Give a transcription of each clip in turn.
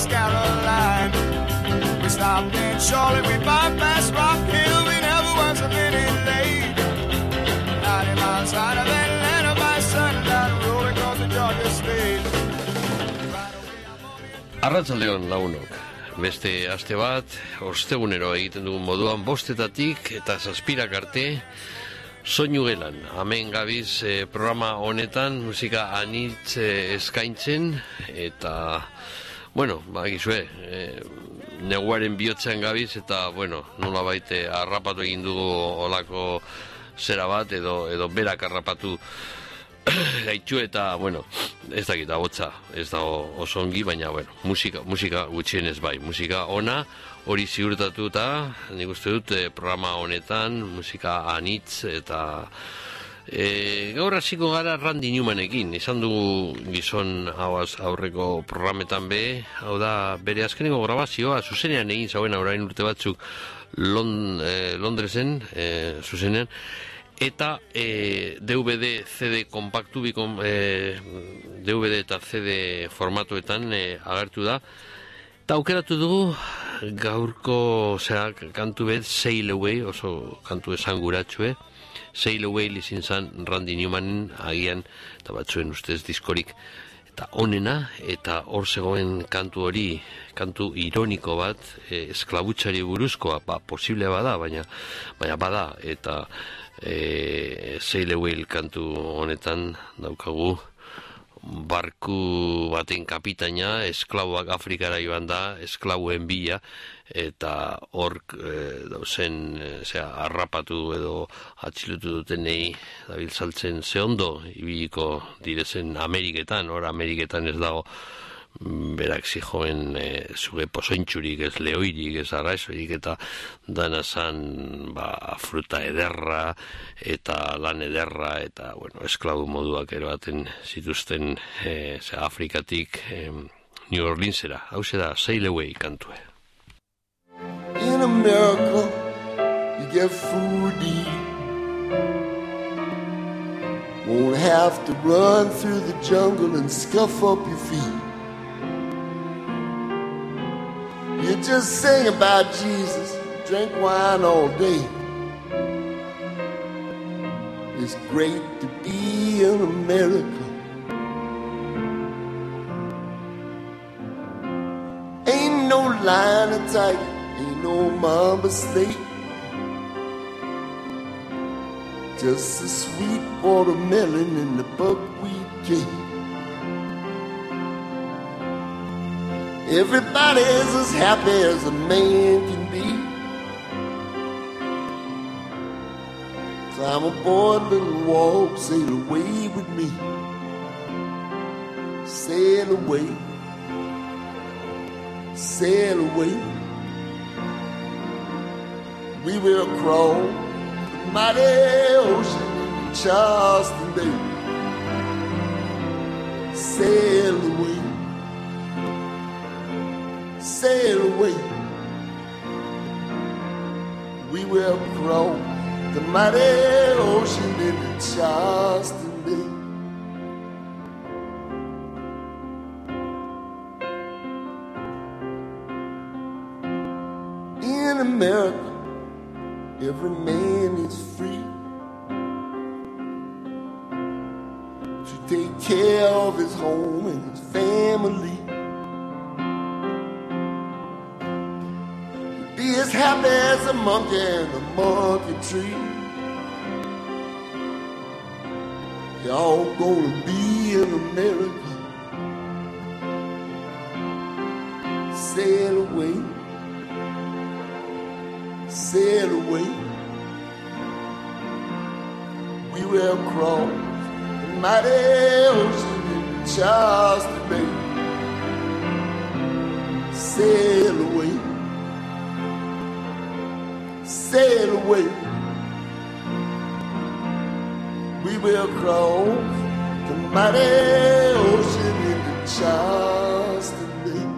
West Caroline. We stopped in Charlotte, we bypassed Rock Hill, we never was a minute late. 90 miles out of Atlanta by sundown, rolling across the Georgia state. Arratsaldeon lagunok. Beste aste bat, ostegunero egiten dugun moduan 5:00 eta 7:00 arte, soinu gelan. Hemen gabiz programa honetan musika anitz eskaintzen eta, bueno, bagizue, neguaren bihotzean gabiz eta, bueno, nolabait harrapatu egin dugu olako zera bat edo berak harrapatu gaitu eta, bueno, ez dakit abotza, ez da oso ongi, baina, bueno, musika gutxienez bai, musika ona, hori ziurtatuta, nik uste dut programa honetan, musika anitz eta gaur hasiko gara Randy Newmanekin, izan dugu gizon hau aurreko programetan hau da bere azkeneko grabazioa, zuzenean egin zauen orain urte batzuk Londresen, zuzenean, eta DVD, CD kompaktu, DVD eta CD formatuetan agertu da. Eta aukeratu dugu gaurko kantu bet Sail Away, oso kantu esanguratxue. Sail Away izin zan Randy Newmanen agian, eta batzuen ustez diskorik eta onena, eta hor zegoen kantu hori, kantu ironiko bat, esklabutxari buruzkoa, posible bada, baina bada, eta Sail Away kantu honetan daukagu barku baten kapitaina, esklabuak Afrikara joan da, esklabuen bila, eta hor dauzen harrapatu edo atxilotu dutenei dabiltzaltzen ze ondo ibiliko direzen Ameriketan, hor Ameriketan ez dago berak zijoen zuge posointxurik, ez lehoirik, ez arraizorik, eta dana zan fruta ederra eta lan ederra eta, bueno, esklabu moduak eroaten zituzten Afrikatik New Orleansera. Hau da Sail Away kantue. In America, you get food to eat. Won't have to run through the jungle and scuff up your feet. You just sing about Jesus, drink wine all day. It's great to be in America. Ain't no line of tiger, ain't no mama state. Just a sweet watermelon in the buckwheat cake. Everybody's as happy as a man can be. Climb aboard, little walk, sail away with me. Sail away, sail away. We will cross the mighty ocean in Charleston Bay. Sail away, sail away. We will cross the mighty ocean into Charleston Bay. In America, every man is free to take care of his home and his family. Be as happy as a monkey in a monkey tree. You're all gonna be in America. Sail away, sail away. We will cross the mighty ocean in Charleston Bay. Sail away, sail away. We will cross the mighty ocean into Charleston Bay.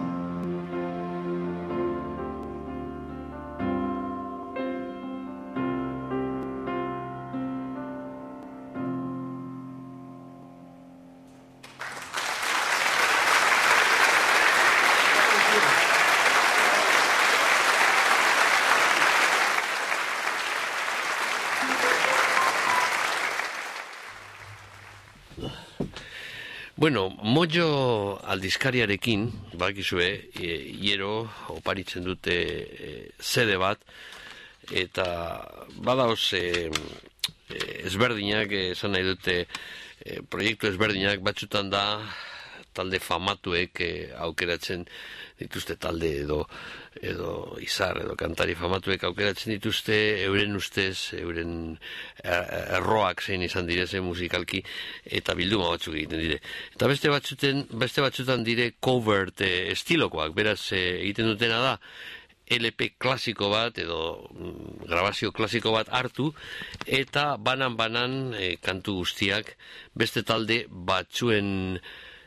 Bueno, Mojo aldizkariarekin, bakizue, hiero oparitzen dute CD bat, eta badaoz ezberdinak, esan nahi dute, proiektu ezberdinak batzutan da, talde famatuek aukeratzen dituzte talde edo izar edo kantari famatuek aukeratzen dituzte euren ustez, euren erroak zein izan direzen musikalki eta bilduma batzuk egiten dire. Eta beste batzutan dire covert estilokoak, beraz egiten dutena da LP klasiko bat edo grabazio klasiko bat hartu eta banan kantu guztiak beste talde batzuen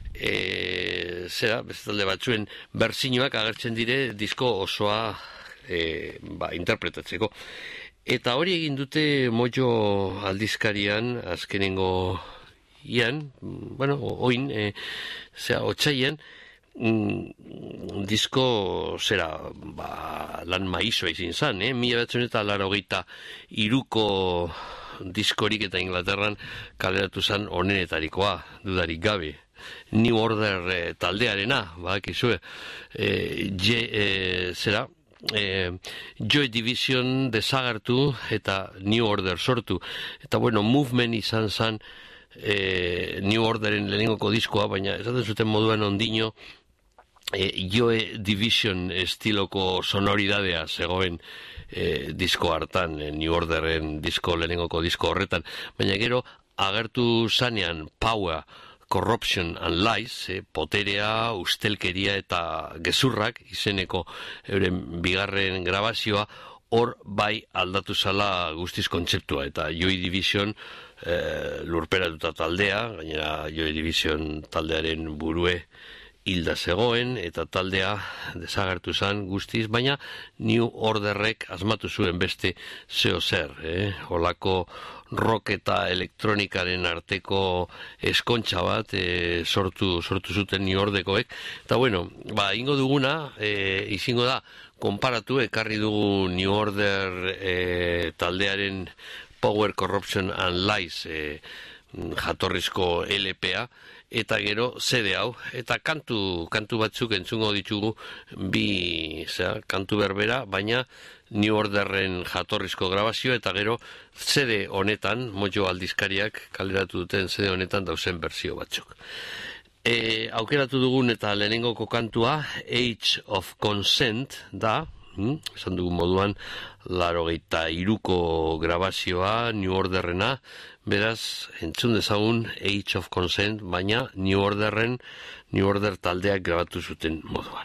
beste talde batzuen berzinoak agertzen dire disko osoa interpretatzeko. Eta hori egin dute Mojo aldizkarian azkenengo ian, oin, otsaian, disko lan maizoa izin zan, 1983ko diskorik eta Inglaterran kaleratu zan onenetarikoa, dudarik gabe. New Order taldearena, bakizue, Joy Division desagertu eta New Order sortu. Eta Movement izan zan New Orderen lehenengoko diskoa, baina esaten zuten moduan ondino Joy Division estiloko sonoridadea zegoen disko hartan, New Orderen lehenengoko disko horretan, baina gero agertu zanean Power, Corruption and Lies, poterea, ustelkeria eta gezurrak izeneko euren bigarren grabazioa, hor bai aldatu zala guztiz kontzeptua, eta Joy Division lurperatuta taldea, gainera Joy Division taldearen burue hilda zegoen, eta taldea desagertu zan guztiz, baina New Orderrek asmatu zuen beste zeo zer, holako rock eta elektronikaren arteko eskontxa bat sortu zuten New Orderkoek, eta ingo duguna, izingo da, konparatu, ekarri dugu New Order taldearen Power, Corruption and Lies jatorrizko LPA, eta gero CD hau, eta kantu batzuk entzungo ditugu kantu berbera, baina New Orderren jatorrizko grabazio, eta gero CD honetan, Mojo aldizkariak kaleratu duten CD honetan dauzen berzio batzuk. Aukeratu dugun eta lehenengoko kantua Age of Consent da, esan dugun moduan 83ko grabazioa New Orderrena, beraz entzun dezagun Age of Consent, baina New Order taldeak grabatu zuten moduan.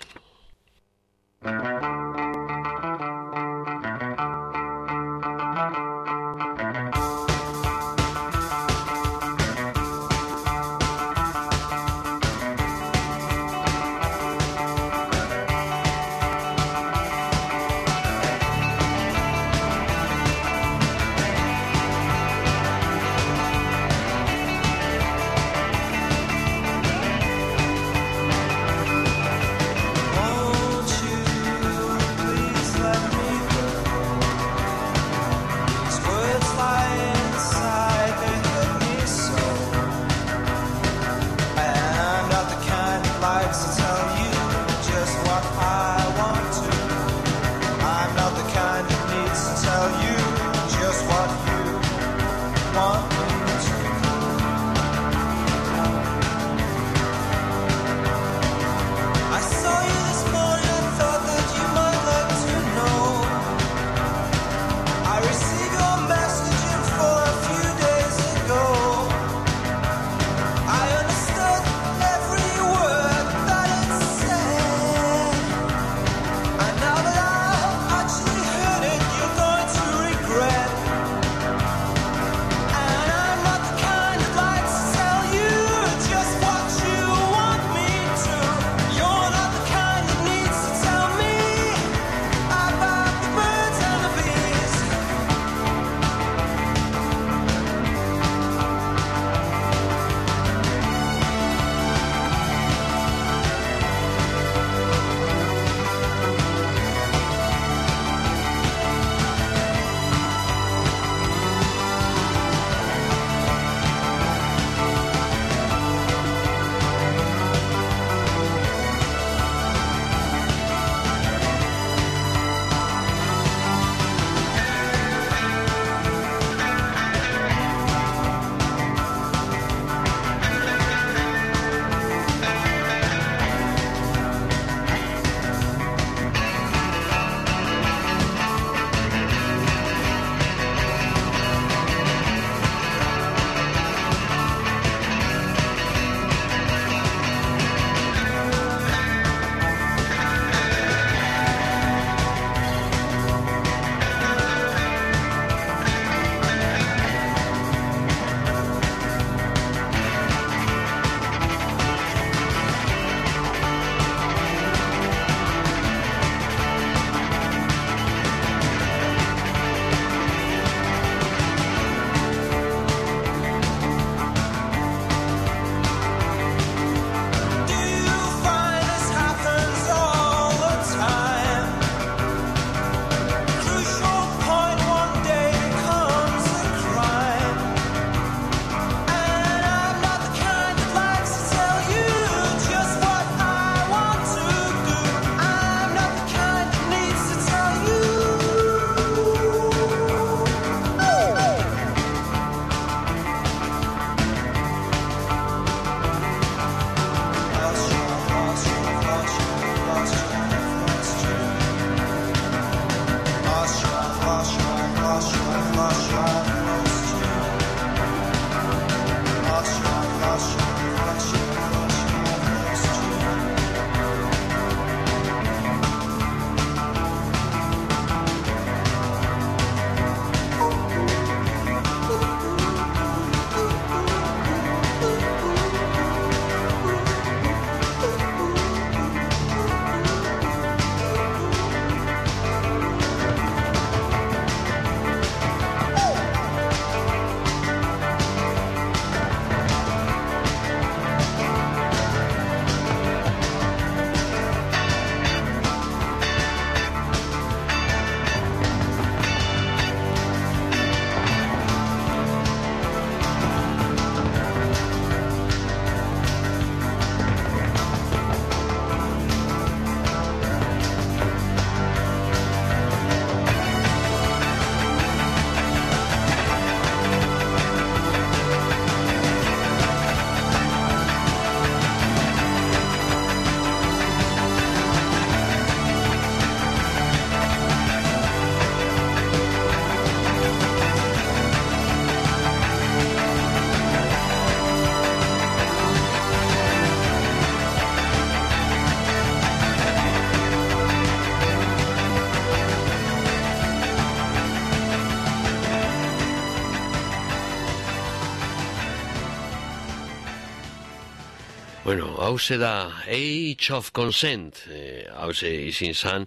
Bueno, hauze da Age of Consent, hauze izin zan,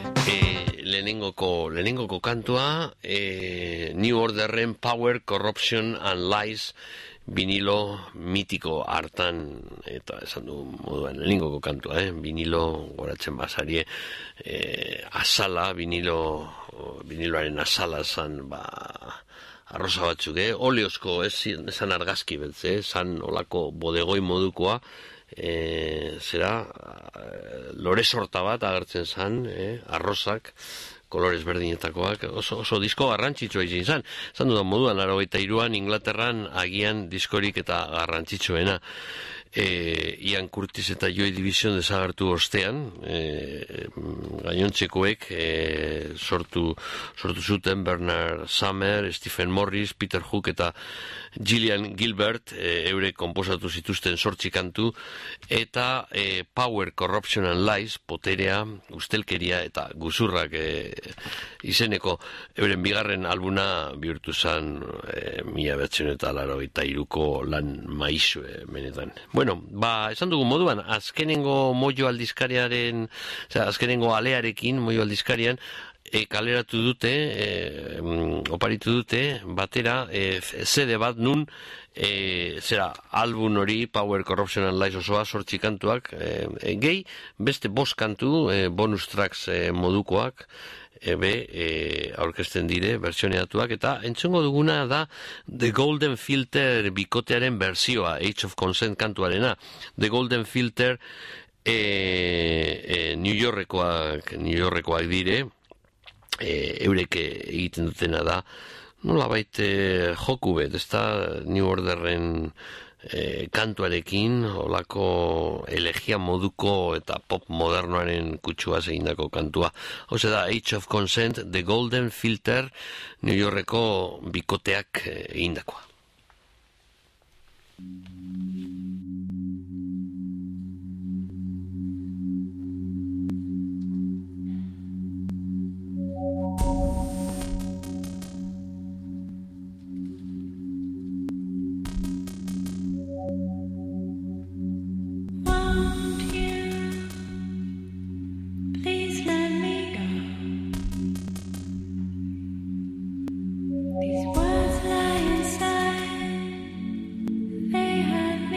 lehenengoko kantua, New Orderren Power, Corruption and Lies vinilo mitiko hartan, eta esan du moduan, lehenengoko kantua, vinilo goratzen bazarie, azala, viniloaren azala zan, arroza batzuk, oleozko, esan argazki beltze, zan olako bodegoi modukoa, zera, lore sorta bat agertzen zan, arrozak, kolores berdinetakoak, oso disko garrantzitsua izin zan. Zan dudan moduan, 83an Inglaterran agian diskorik eta garrantzitsuena. Ian Curtis eta Joy Division desagertu ostean, gainontzekoek sortu zuten Bernard Sumner, Stephen Morris, Peter Hook eta Gillian Gilbert, eurek konposatu zituzten 8 kantu, eta Power, Corruption and Lies, poterea, ustelkeria eta guzurrak izeneko euren bigarren albuna bihurtu zen 1983ko lan maizu benetan. Bueno, esan dugu moduan, azkenengo Mojo aldizkariaren, azkenengo alearekin, Mojo aldizkarian, kaleratu dute, oparitu dute, batera, CD bat nun, zera, album hori, Power, Corruption and Lies osoa, 8 kantuak, gehi, beste 5 kantu, bonus tracks modukoak, aurkezten dire, bertsioneatuak, eta entzungo duguna da The Golden Filter bikotearen berzioa, Age of Consent kantuarena. The Golden Filter New Yorkekoak dire, eurek egiten dutena da, nolabait joku bet, ez da New Orderren kantuarekin, olako elegia moduko eta pop modernoaren kutsua egindako kantua. Hau da, Age of Consent, The Golden Filter, New Yorkeko bikoteak egindakoa. These words lie inside, they had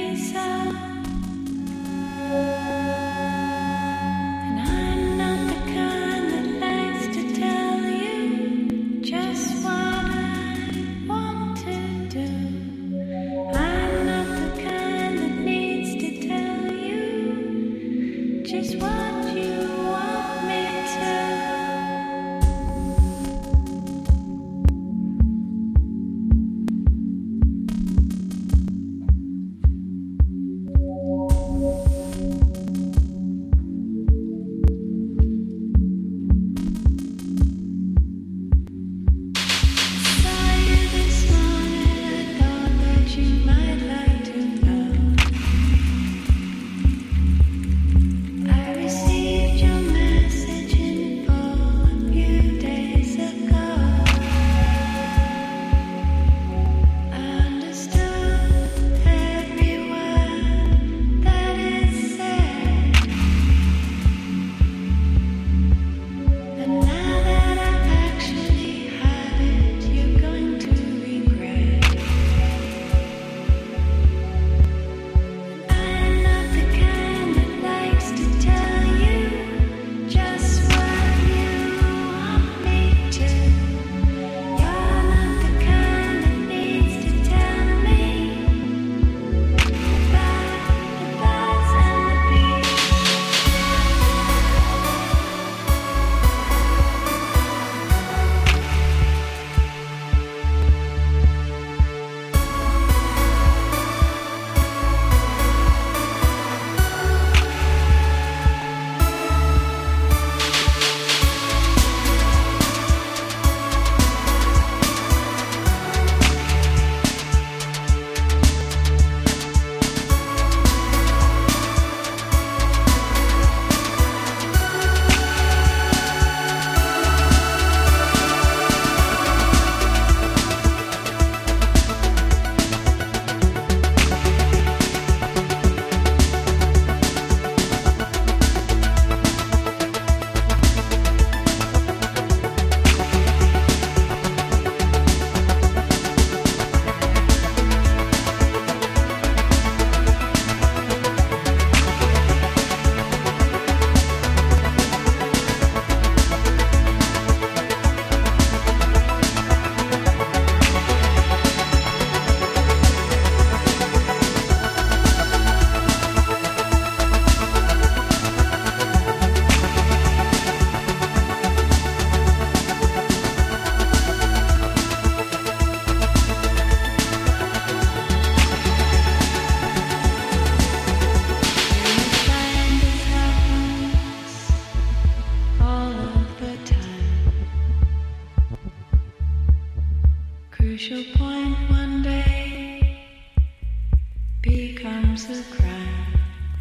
crucial point one day becomes a crime.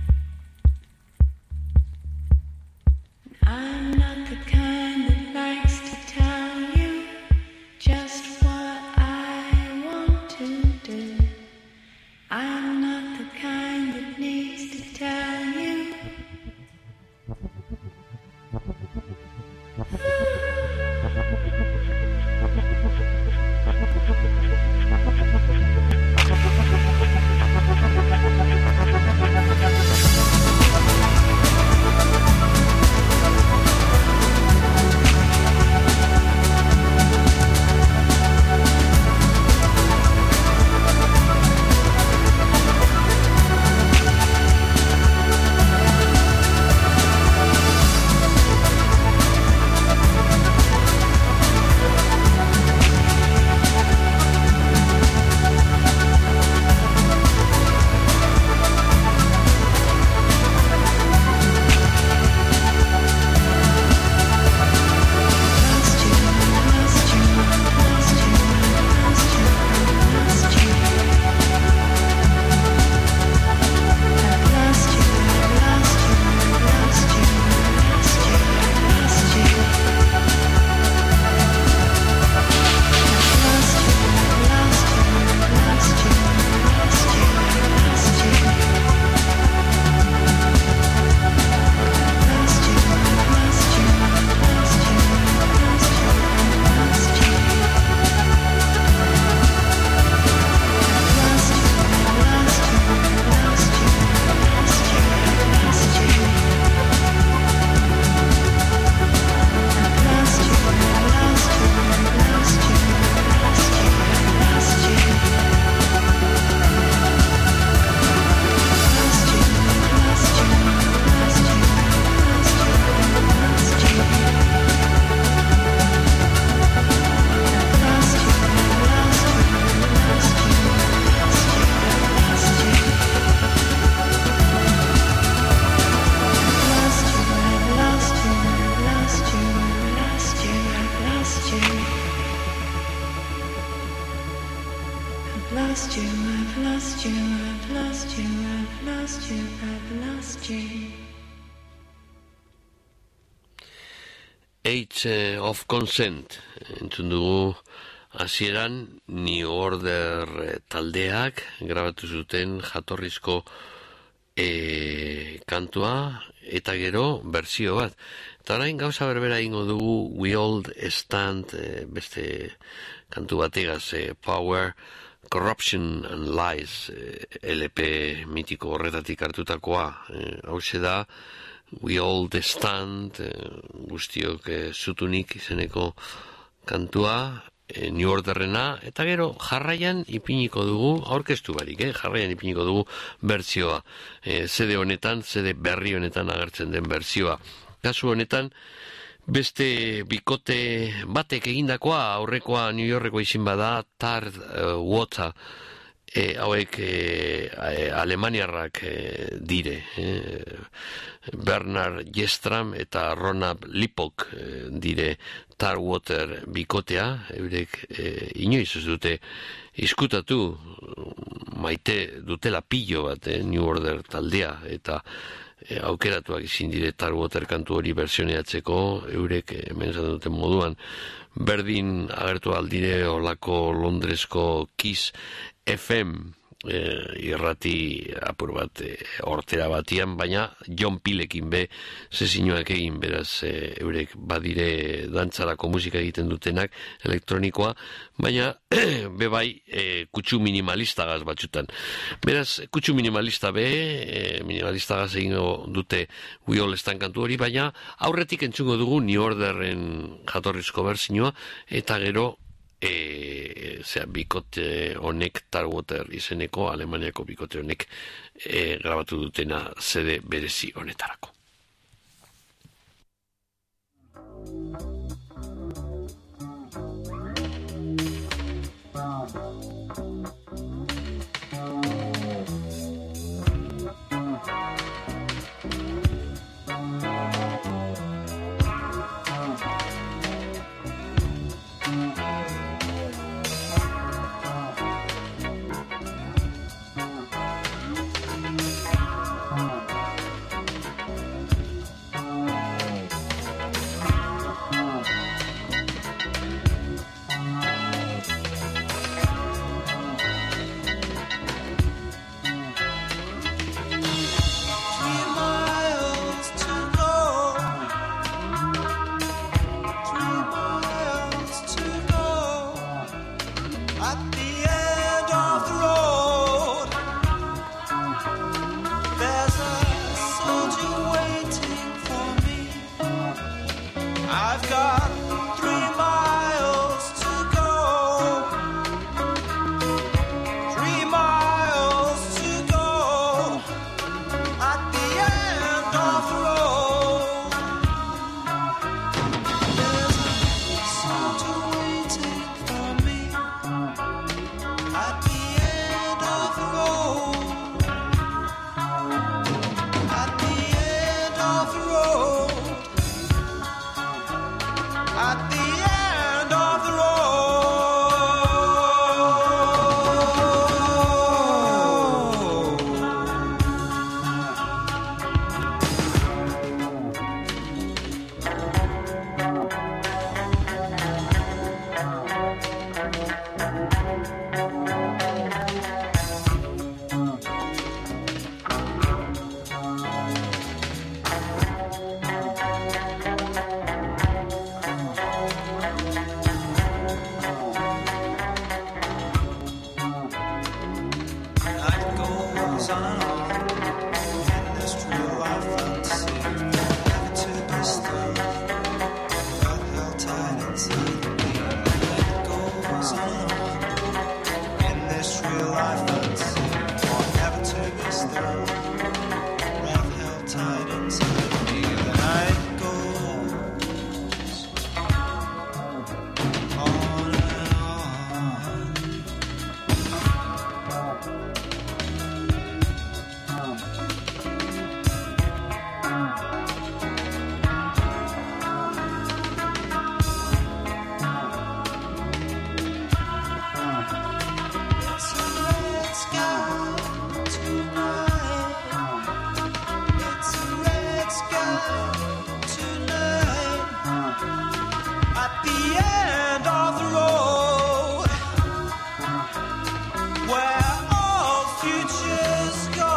I'm not the kind that likes to tell you just what I want to do. I'm not the kind that needs to tell you. Age of Consent entzun dugu hasieran New Order taldeak grabatu zuten jatorrizko kantua eta gero berzio bat. Eta orain gauza berbera ingo dugu We All Stand beste kantu bategaz Power, Corruption and Lies LP mitiko horretatik hartutakoa. Hauxe da We All Stand guztiok zutunik izeneko kantua New Orderrena, eta gero jarraian ipiniko dugu, aurkeztu barik, jarraian ipiniko dugu berzioa. CD honetan, CD berri honetan agertzen den berzioa. Kasu honetan, beste bikote batek egindakoa, aurrekoa New Yorkeko izin bada, Tart Water, hauek alemaniarrak dire. Bernard Jestram eta Ronald Lipok dire Tarwater bikotea, eurek inoiz ez dute izkutatu, maite dutela pillo bat New Order taldea, eta aukeratuak izin dire Tarwater kantu hori versioneatzeko, eurek hemen esan duten moduan, berdin agertu aldire olako Londresko Kiss FM irrati apur bat hortera batian, baina John Pilekin be sesiñoak egin, beraz eurek badire dantzarako musika egiten dutenak elektronikoa, baina bebai kutsu minimalistagaz batzutan. Beraz, kutsu minimalista minimalistagaz egin dute We All Stand kantu hori, baina aurretik entzungo dugu New Orderren jatorrizko berzinoa, eta gero bikote honek Tarwater izeneko Alemaniako bikote honek grabatu dutena CD berezi honetarako. I've got 3 miles to go. 3 miles to go. At the end of the road, there's a soldier waiting for me. At the end of the road. At the end of the road. At the end of the road. Night goes on in this true life fantasy, never to be still, but held tight inside me. Night goes on in this real life fantasy, never to be still, but held tight inside me. The night goes on and on. It's a red sky tonight. It's a red sky tonight. At the end of the road, where all futures go.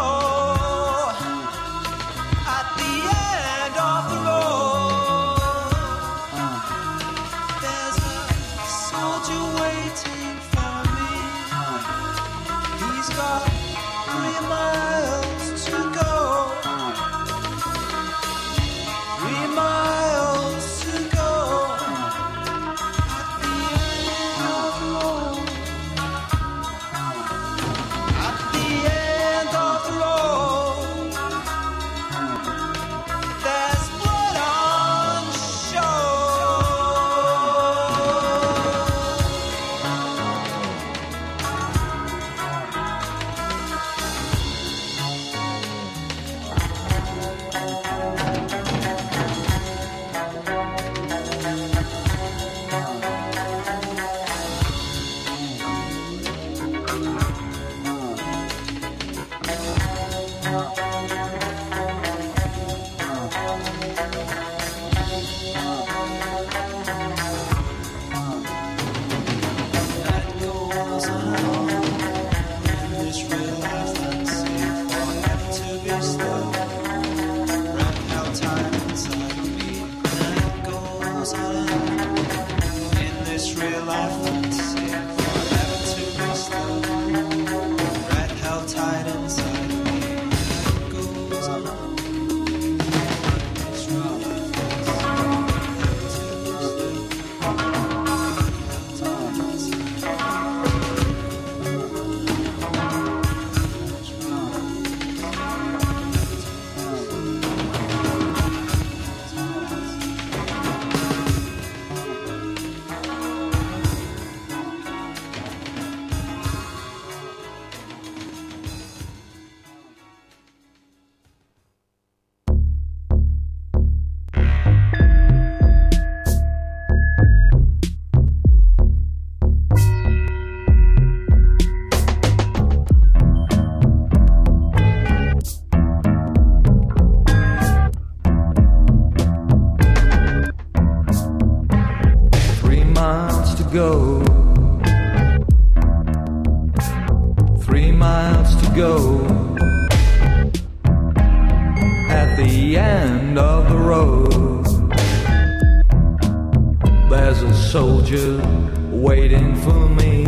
At the end of the road, there's a soldier waiting for me. He's got 3 miles to go. 3 miles to go. At the end of the road. At the end of the road. There's blood on show. Night goes on in this real life fantasy, forever to be still, red held tight inside me. Night goes on in this real life fantasy, forever to be still, red held tight inside me. Night goes on in this real life fantasy, forever to be still, red held tight inside. Go. 3 miles to go. At the end of the road, there's a soldier waiting for me.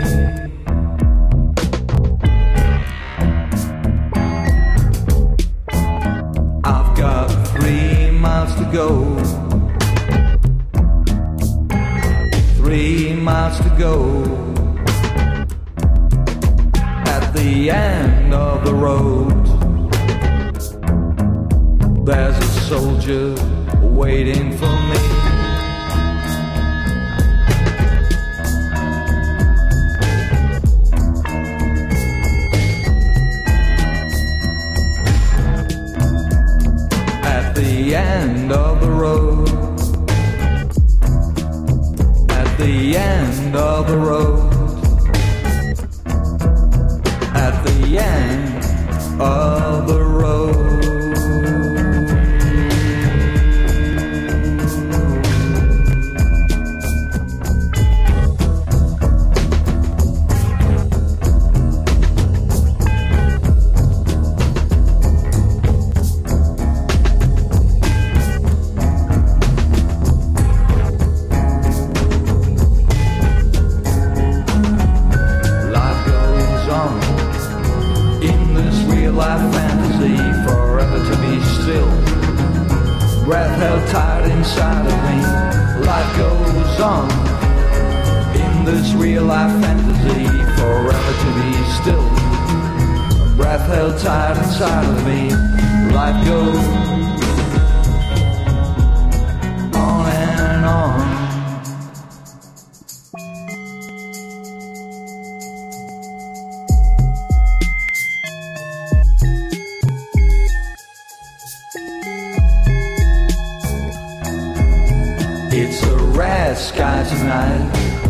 I've got 3 miles to go. miles to go. At the end of the road, there's a soldier waiting for me. At the end of the road, at the end of the road, at the end of the road. Life fantasy, forever to be still. Breath held tight inside of me. Life goes on in this real life fantasy, forever to be still. Breath held tight inside of me. Life goes on and on. It's a red sky tonight.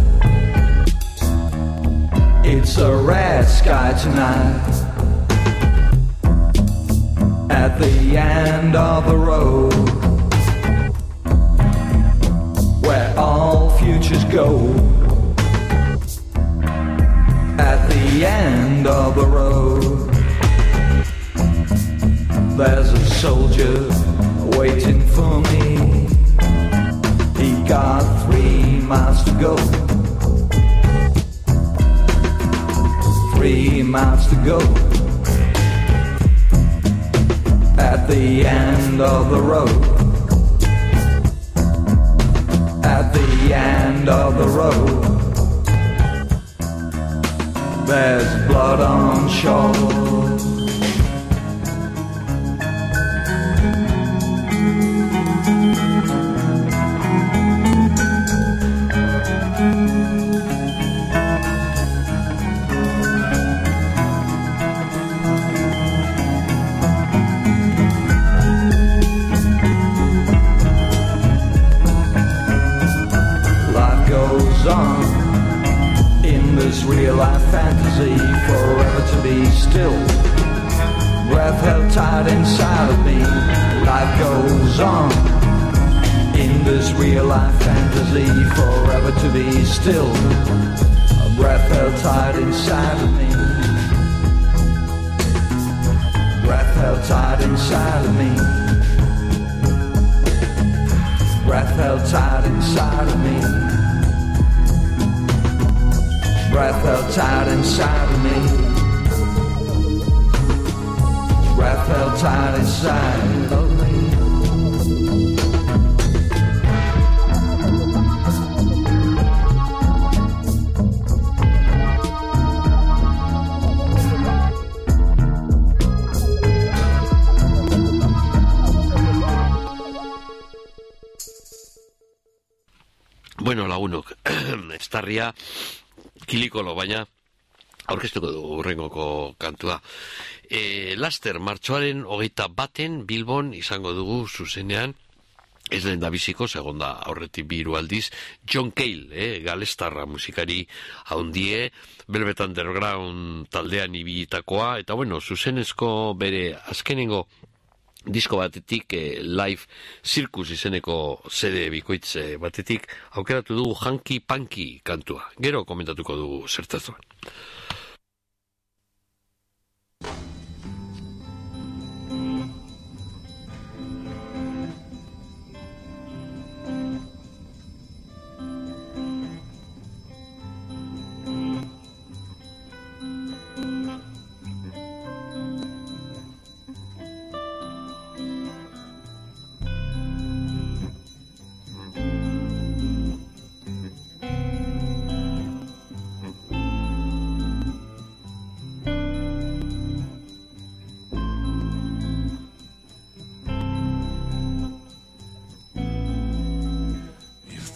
It's a red sky tonight. At the end of the road, where all futures go. At the end of the road, there's a soldier waiting for me. He got 3 miles to go. 3 miles to go. At the end of the road. At the end of the road. There's blood on shore. On in this real life fantasy, forever to be still. Breath held tight inside of me. Life goes on in this real life fantasy, forever to be still. Breath held tight inside of me. Breath held tight inside of me. Breath held tight inside of me. Breath held tight inside of me. Breath held tight inside of me. Bueno, lagunok, estarria kilikolo, baina aurkeztuko dugu urrengoko kantua. Laster, martxoaren 21 Bilbon izango dugu zuzenean, ez lehen da biziko, segonda aurretik 3 aldiz, John Cale, galestarra musikari haundie, Velvet Underground taldean ibilitakoa, eta bueno, zuzenezko bere azkenengo disko batetik, Live Circus izeneko CD bikoitz batetik, aukeratu dugu Hanky Panky kantua. Gero komentatuko dugu zertazuan.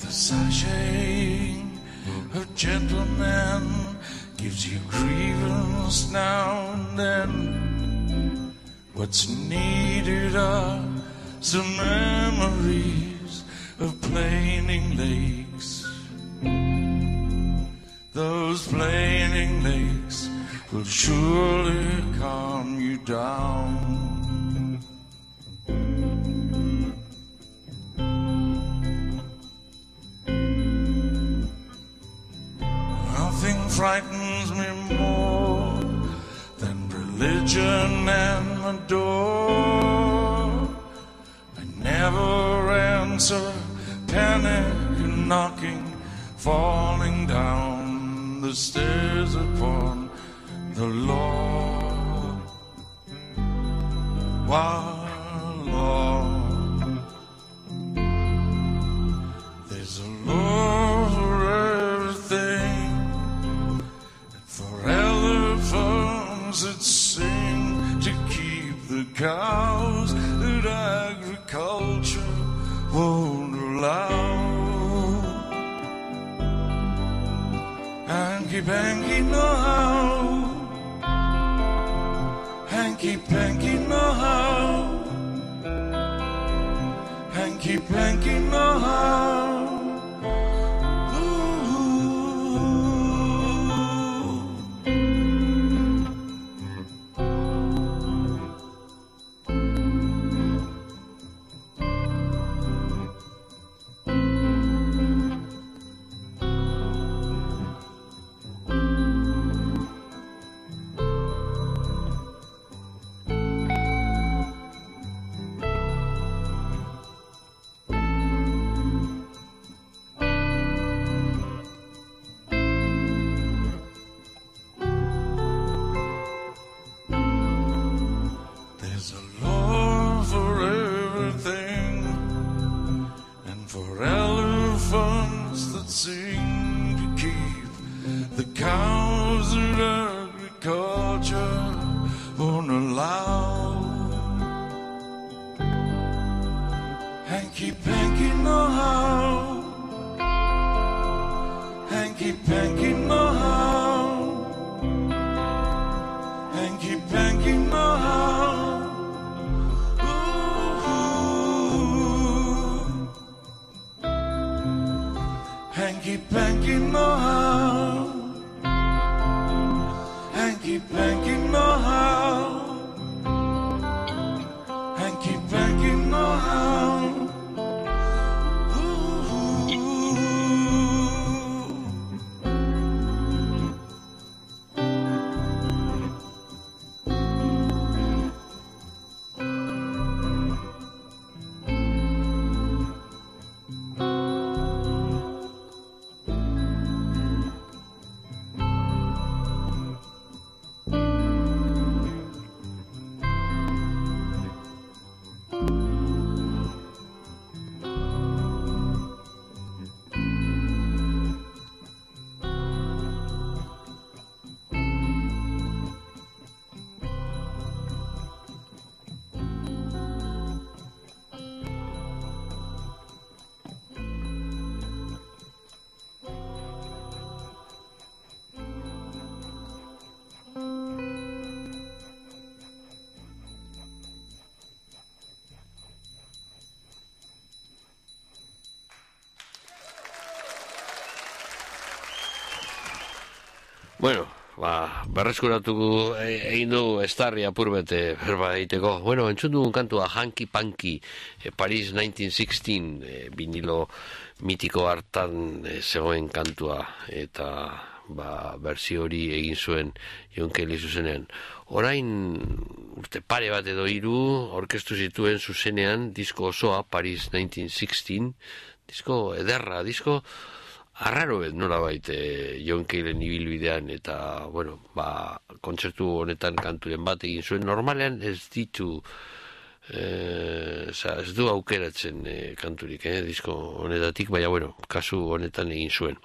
The sashaying of gentlemen gives you grievance now and then. What's needed are some memories of planing lakes. Those planing lakes will surely calm you down. Nothing frightens me more than religion and the door. I never answer panic and knocking, falling down the stairs upon the Lord. Why, Lord, there's a Lord for everything, and for elephants that sing to keep the cows that agriculture won't allow. Hanky-panky know how, hanky-panky know how, hanky-panky know how. There's a law for everything, and for elephants that sing to keep the cows that agriculture won't allow. Hanky-panky know how, hanky-panky know how, hanky-panky know how. Hanky-panky know how, hanky-panky know how, hanky-panky know how. Bueno, berreskuratu egin du estarri apur bete berba egiteko. Bueno, entzun dugun kantua Hanky Panky, Paris 1916, vinilo mitiko hartan zegoen kantua, eta berzio hori egin zuen John Cale zuzenean. Orain urte pare bat edo 3 orkestu zituen zuzenean disko osoa, Paris 1916, disko ederra, disko arraro nolabait John Calen ibilbidean, eta bueno, kontzertu honetan kanturen bat egin zuen. Normalean ez ditu ez du aukeratzen kanturik disko honetatik, baina bueno, kasu honetan egin zuen.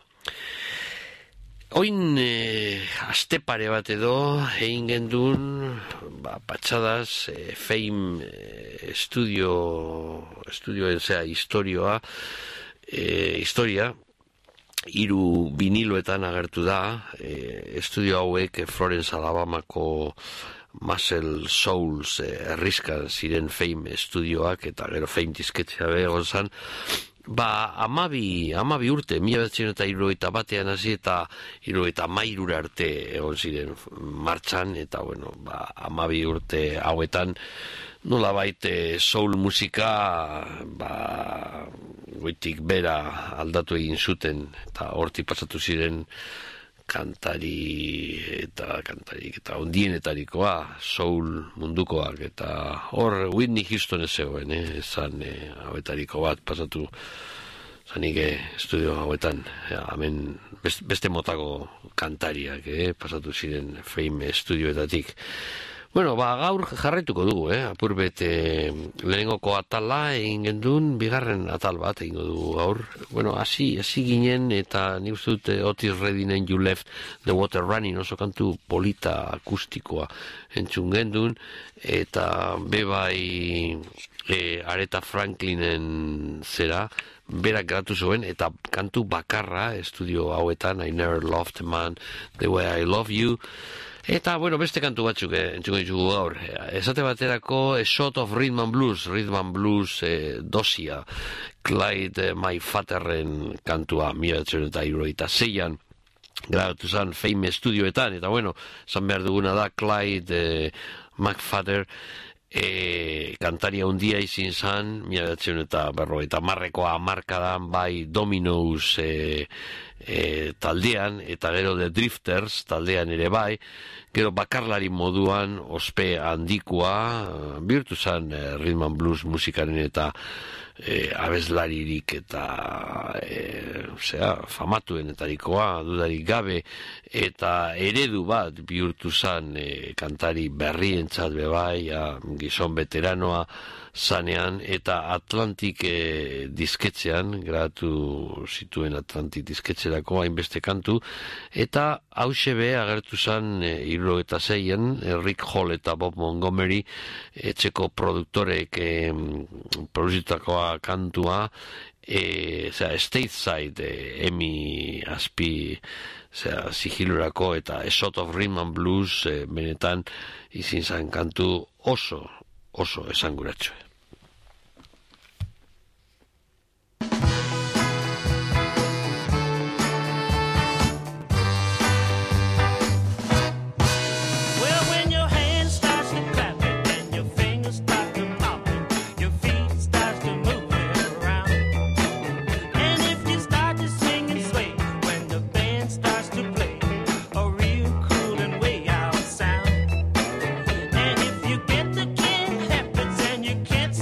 Oin aste pare bat edo egin gendun patxadas Fame estudioen historioa, historia, 3 viniloetan agertu da, estudio hauek Florence, Alabamako Muscle Souls herrizkan ziren Fame estudioak, eta gero Fame disketxea egon zan, amabi urte, 1971 hasi eta 73 arte egon ziren martxan, eta bueno, amabi urte hauetan nolabait soul musika goitik bera aldatu egin zuten, eta hortik pasatu ziren kantari eta ondienetarikoa, soul mundukoak, eta hor Whitney Houston ez zegoen, zan hauetariko bat pasatu zanik estudio hauetan, hemen beste motako kantariak pasatu ziren Fame estudioetatik. Bueno, gaur jarraituko dugu, apurbet lehenengoko atala egin gendun, bigarren atal bat egingo dugu gaur. Bueno, hasi ginen, eta nik uste dut Otis Redding and You Left the Water Running, oso kantu polita akustikoa entzun gendun, eta bebai Aretha Franklinen zera, berak gratu zuen, eta kantu bakarra estudio hauetan, I Never Loved a Man the Way I Love You. Eta, bueno, beste kantu batzuk entzuko ditugu gaur. Esate baterako A Shot of Rhythm and Blues dosia, Clyde My Fatherren kantua, 1976an, grabatu zan Fame estudioetan, eta bueno, zan behar duguna da Clyde McFadden, kantaria hundia izin zan, 1950ko hamarkadan bai Dominoes taldean, eta gero The Drifters taldean ere bai, gero bakarlari moduan ospe handikoa bihurtu zan rhythm and blues musikaren eta abeslaririk eta famatuenetarikoa dudarik gabe, eta eredu bat bihurtu zan kantari berrientzat bebai, gizon veteranoa zanean, eta Atlantic disketxean, grabatu zituen Atlantic disketxerako hainbeste kantu, eta hauxe agertu zan 76an, Rick Hall eta Bob Montgomery etxeko produktorek produzitakoa kantua, Stateside Emmy azpi sigilurako, eta A Shot of Rhythm and Blues benetan izin zan kantu oso esanguratxo. Can't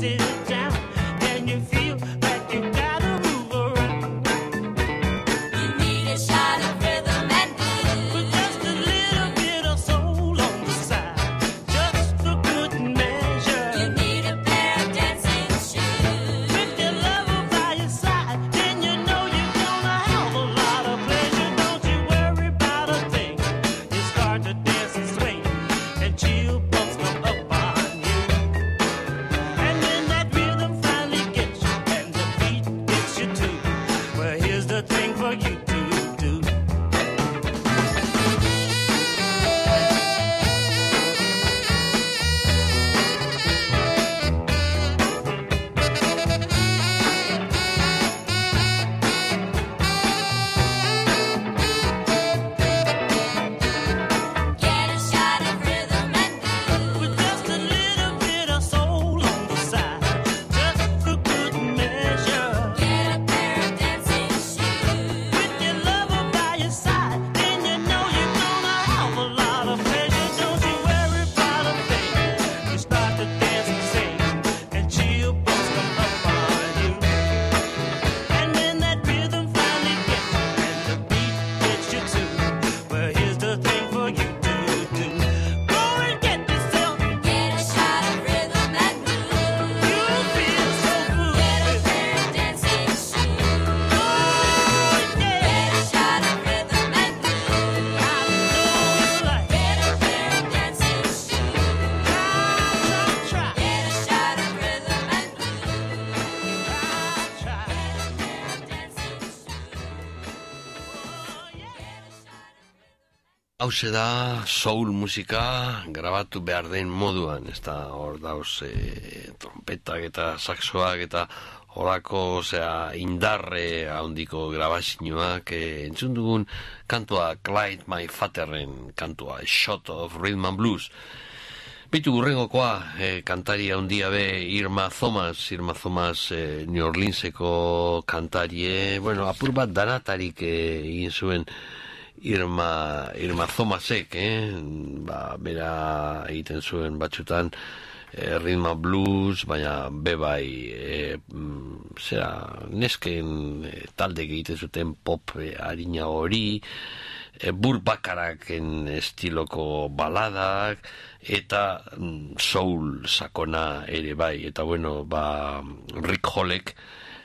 Hauze da soul musika grabatu behar den moduan, ez da hor dauz trompetak eta saxoak eta horako indarre handiko grabazioak entzun dugun kantua Clyde My Fatherren kantua Shot of Rhythm and Blues. Beitu gurrengokoa, kantari handia be Irma Thomas New Orleanseko kantarie, bueno, apur bat danatarik egin zuen Irma Thomasek, bera egiten zuen batzutan rhythm and blues, baina bebai nesken taldek egiten zuten pop harina hori, burbakaraken estiloko baladak, eta soul sakona ere bai, eta bueno, Rick Holek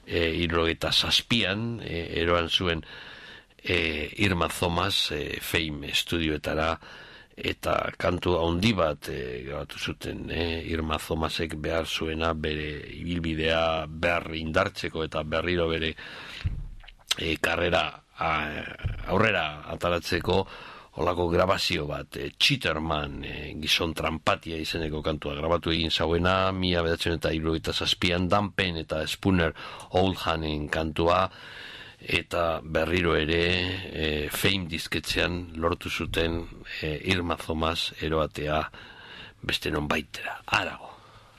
77an eroan zuen Irma Thomas Fame estudioetara, eta kantu handi bat grabatu zuten Irma Thomasek behar zuena bere ibilbidea behar indartzeko eta berriro bere karrera aurrera ataratzeko olako grabazio bat, Cheaterman, gizon trampatia izeneko kantua grabatu egin zauena, 1977an Dan Penn eta Spooner Oldhamen kantua, eta berriro ere Fame disketzean lortu zuten Irma Thomas eroatea beste non baitera, arago.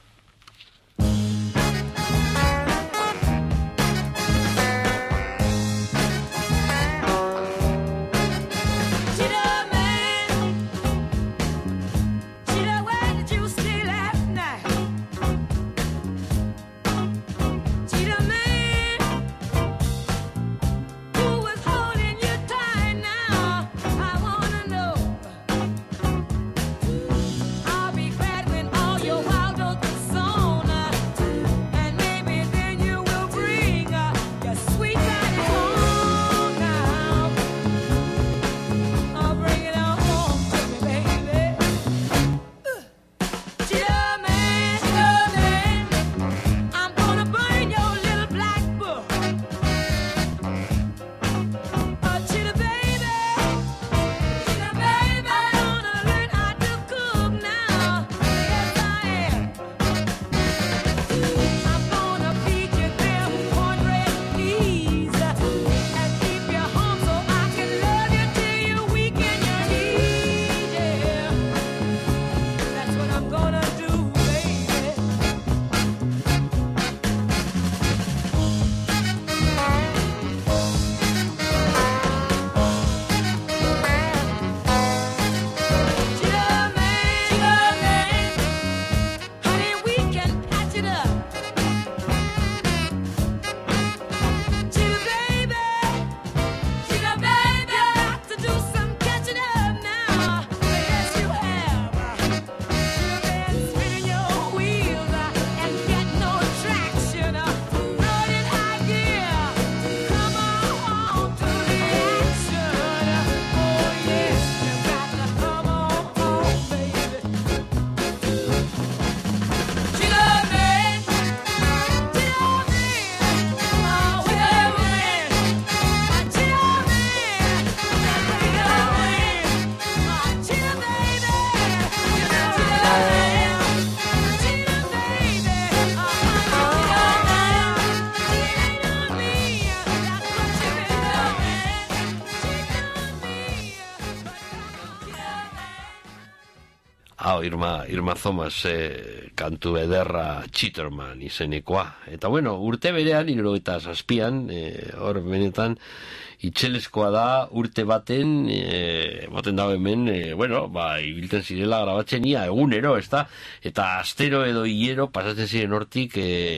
Irma Thomas kantu ederra Cheaterman izenekoa. Eta bueno, urte berean, 77an, hor benetan, itxelezkoa da urte baten, ematen dago hemen, ibilten zirela grabatzen ia egunero, ez da? Eta astero edo hilero pasatzen ziren hortik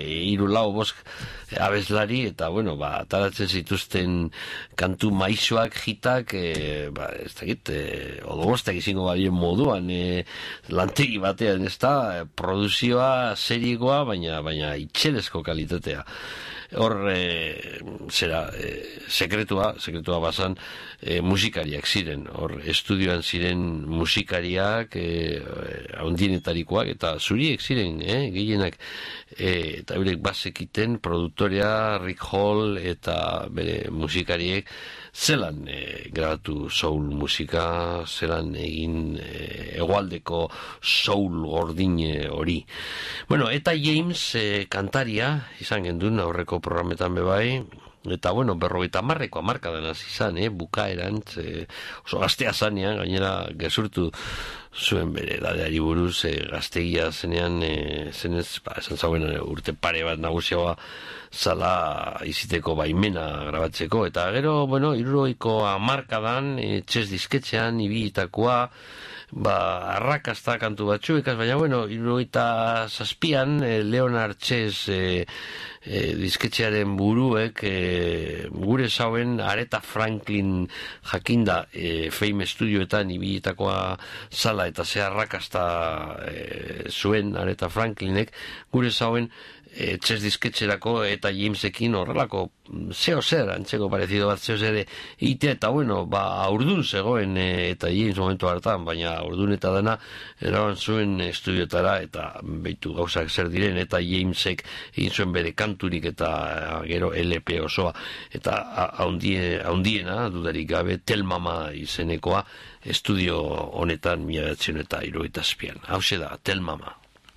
3-4 abeslari, eta ataratzen zituzten kantu maizoak, hitak, ez dakit, odogostak izango balien moduan, lantegi batean, ez da? Produzioa seriekoa, baina itxelezko kalitatea. Hor, sekretua, sekretua bazan, musikariak ziren, hor, estudioan ziren musikariak, haundienetarikoak, eta zuriek ziren, gehienak, eta eurek bazekiten produktorea Rick Hall eta bere musikariek zelan grabatu soul musika, zelan egin hegoaldeko soul gordine hori. Bueno, eta James kantaria izan gendun aurreko programetan bebai, eta bueno, 50 hamarkadan hasi izan, bukaeran, oso gaztea zanean, gainera gezurtu zuen bere dadeari buruz, gaztegia zenean, zenez, esan zauen urte pare bat nagusiagoa zala iziteko baimena grabatzeko, eta gero, bueno, 70 hamarkadan, txez disketxean, ibilitakoa, arrakasta kantu batzuekaz, baina, bueno, 77an, Leonard Chess disketxearen buruek gure zauen Aretha Franklin jakinda Fame Studioetan ibilitakoa zala eta ze arrakasta zuen Aretha Franklinek, gure zauen txez disketxerako eta Jamesekin horrelako zeo zer, antzeko parezido bat zeo zer itea, eta bueno, aurdun zegoen eta James momentu hartan, baina aurdun eta dena eraban zuen estudiotara eta beitu gauzak zer diren, eta Jamesek egin zuen bere kanturik eta gero LP osoa, eta haundiena dudarik gabe Tell Mama izenekoa estudio honetan 1977. Hauxe da, Tell Mama.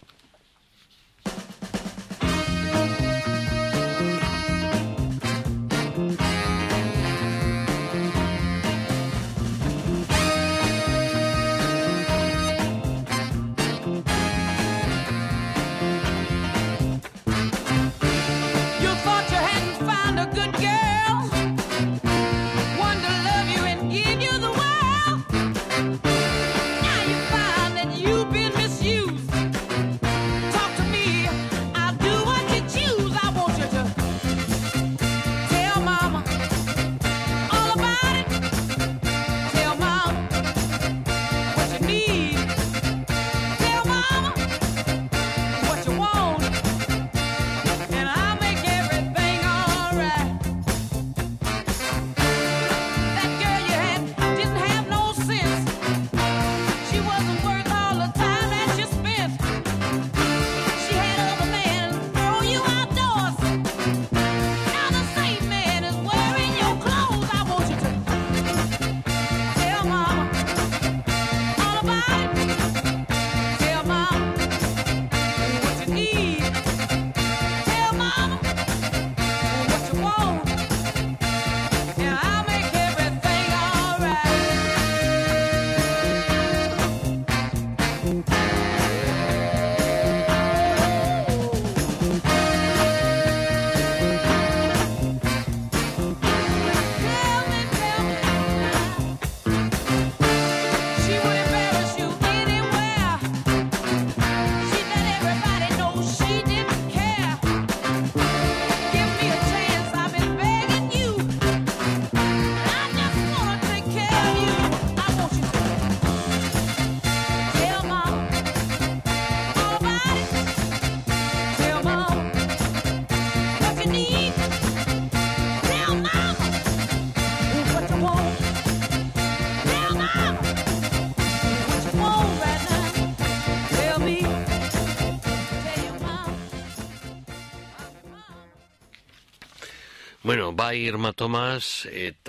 Bueno, bai Irma Thomas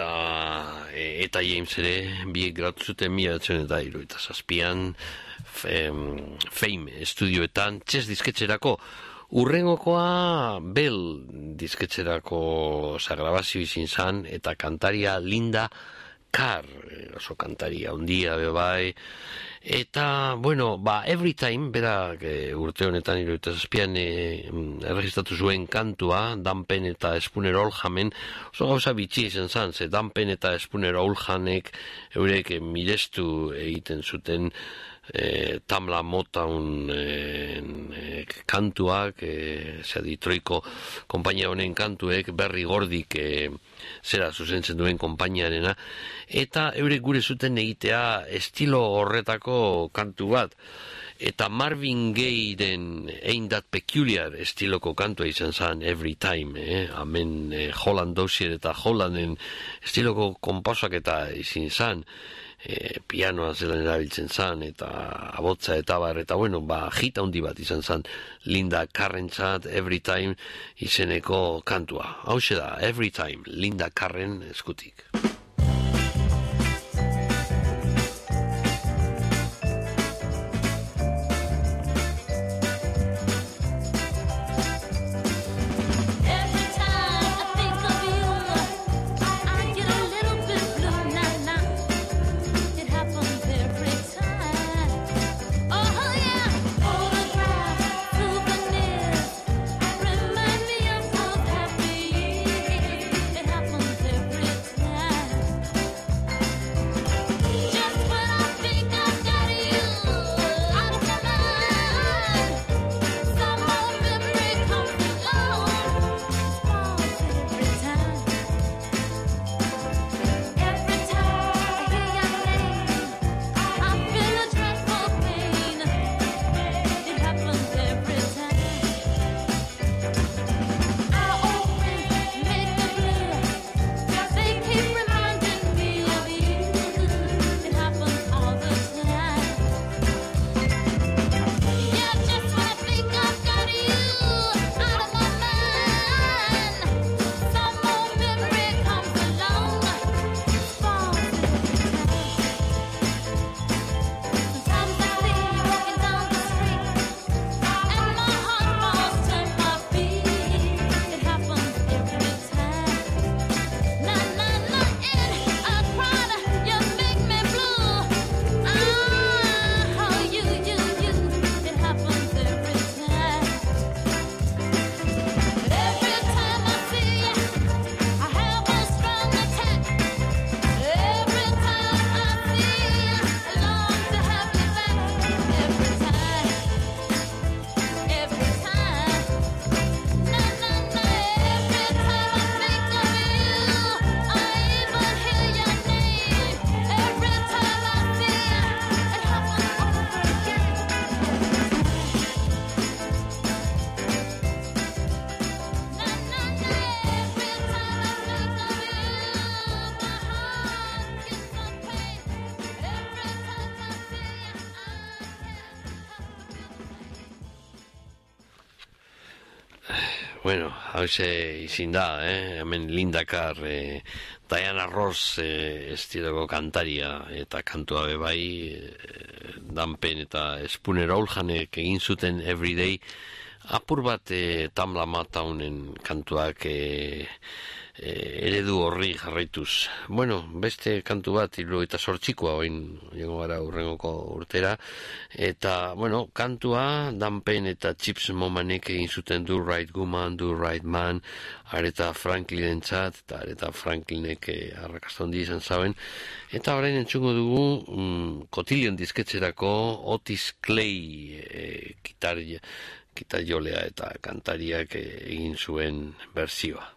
eta James ere biek grabatu zuten 1977an Fame estudioetan txez disketxerako. Urrengokoa Bell disketxerako grabazio izin zan, eta kantaria Linda Carr, oso kantaria handia bebai. Eta, bueno, Every Time, berak urte honetan 77an erregistratu zuen kantua, Dan Penn eta Spooner Oldhamen, oso gauza bitxi izan zan, ze Dan Penn eta Spooner Oldhamek eurek mirestu egiten zuten Tamla Motown kantuak, Detroitko konpainia honen kantuek, Berry Gordik zera zuzentzen duen konpainiarena, eta eurek gure zuten egitea estilo horretako estiloko kantu bat. Eta Marvin Gaye-den Ain't That Peculiar estiloko kantua izan zen Every Time, hemen Holland Dozier eta Hollanden estiloko konposak eta izin zen, pianoa zelan erabiltzen zen, eta abotza eta bar, eta bueno, hita handi bat izan zen Linda Carren zat Every Time izeneko kantua. Hauxe da, Every Time, Linda Carren eskutik. Bueno, hauxe izin da, hemen Linda Carr, Diana Ross estiloko kantaria eta kantua bebai, Danpen eta Spooner Oldhanek egin zuten Everyday, apur bat Tamla Mataunen kantuak eredu horri jarraituz. Bueno, beste kantu bat, 78koa oin jongo gara urrengoko urtera, eta, bueno, kantua Danpen eta Chips Momanek egin zuten Do Right Woman, Do Right Man, Aretha Franklinen txat, eta Aretha Franklinek arrakastondi izan zauen, eta orain entzungo dugu Cotillion disketzerako Otis Clay gitarjolea eta kantariak egin zuen berzioa.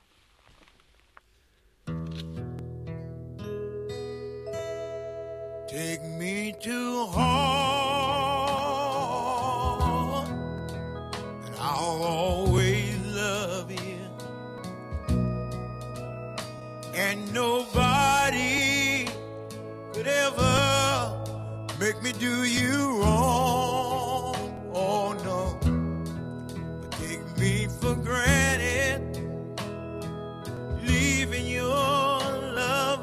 Take me to heart, and I'll always love you. And nobody could ever make me do you wrong. Oh no, but take me for granted, leaving your love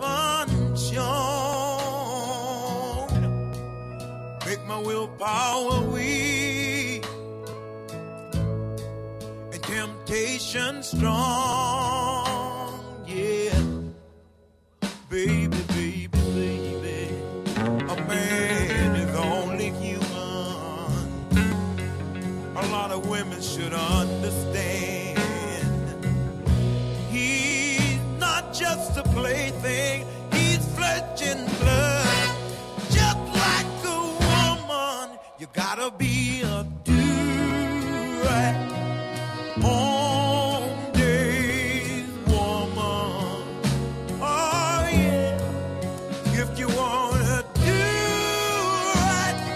unshown. Make my willpower weak and temptation strong. Yeah, baby, baby, baby, a man is only human. A lot of women should understand. He's not just a plaything, he's flesh and blood. Just like a woman, you gotta be a do-right on days woman. Oh yeah, if you wanna do right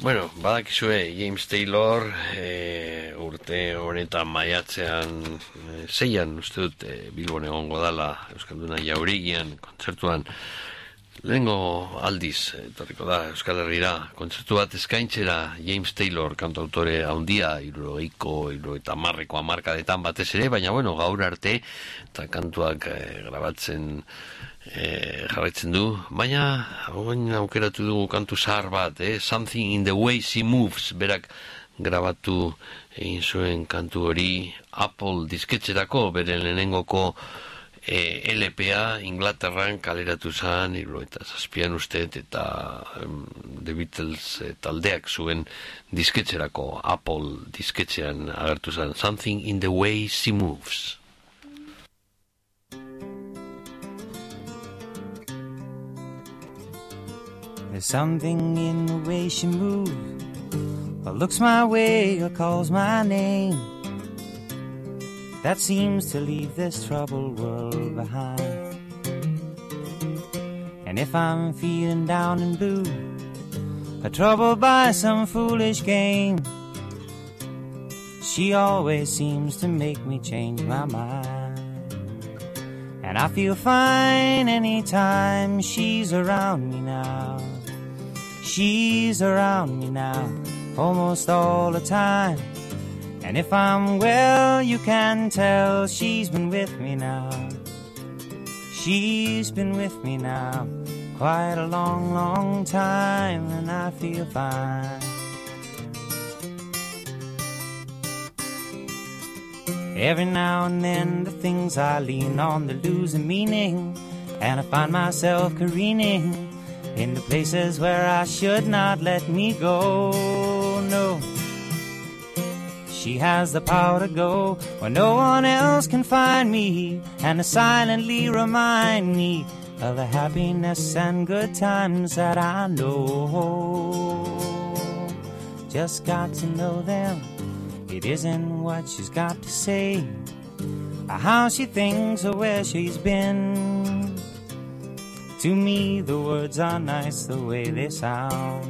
Bueno, badakizue James Taylor urte honetan maiatzean 6an uste dut Bilbon egongo dala Euskalduna Jaurigian kontzertuan lehengo aldiz etorriko da Euskal Herrira kontzertu bat eskaintzera James Taylor kantautore handia 70ko hamarkadetan batez ere, baina bueno, gaur arte eta kantuak grabatzen jarraitzen du, baina aukeratu dugu kantu zahar bat, Something in the Way She Moves, berak grabatu egin zuen kantu hori Apple disketxerako, bere lehenengoko LPA Inglaterran kaleratu zen, 77an usteet, eta The Beatles taldeak zuen disketxerako Apple disketxean agertu zen, Something in the Way She Moves. There's something in the way she moves, or looks my way, or calls my name, that seems to leave this troubled world behind. And if I'm feeling down and blue, or troubled by some foolish game, she always seems to make me change my mind. And I feel fine anytime she's around me now. She's around me now, almost all the time. And if I'm well, you can tell she's been with me now. She's been with me now, quite a long, long time, and I feel fine. Every now and then the things I lean on, they lose a meaning, and I find myself careening in the places where I should not let me go, no. She has the power to go where no one else can find me, and to silently remind me of the happiness and good times that I know. Just got to know them. It isn't what she's got to say, or how she thinks, or where she's been. To me, the words are nice the way they sound.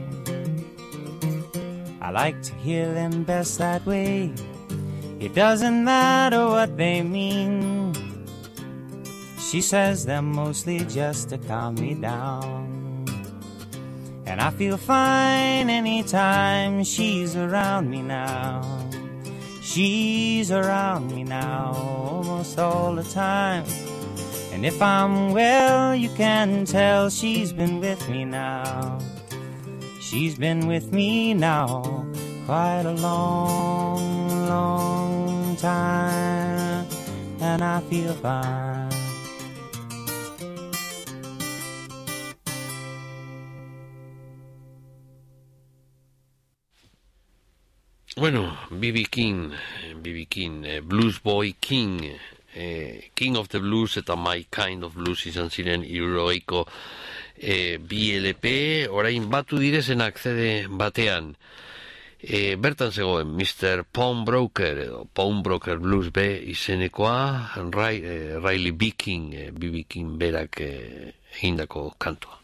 I like to hear them best that way. It doesn't matter what they mean. She says them mostly just to calm me down. And I feel fine anytime she's around me now. She's around me now, almost all the time. And if I'm well, you can tell she's been with me now. She's been with me now, quite a long, long time, and I feel fine. Bueno, B.B. King, Blues Boy King, King of the Blues eta My Kind of Blues izan ziren hirurogeiko BLP, orain batu direzenak CD batean. Bertan zegoen Mr. Pawnbroker edo Pawnbroker Blues B izenekoa, Riley B. King, B.B. King berak egindako kantua.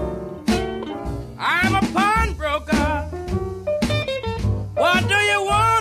I'm a pawnbroker. What do you want?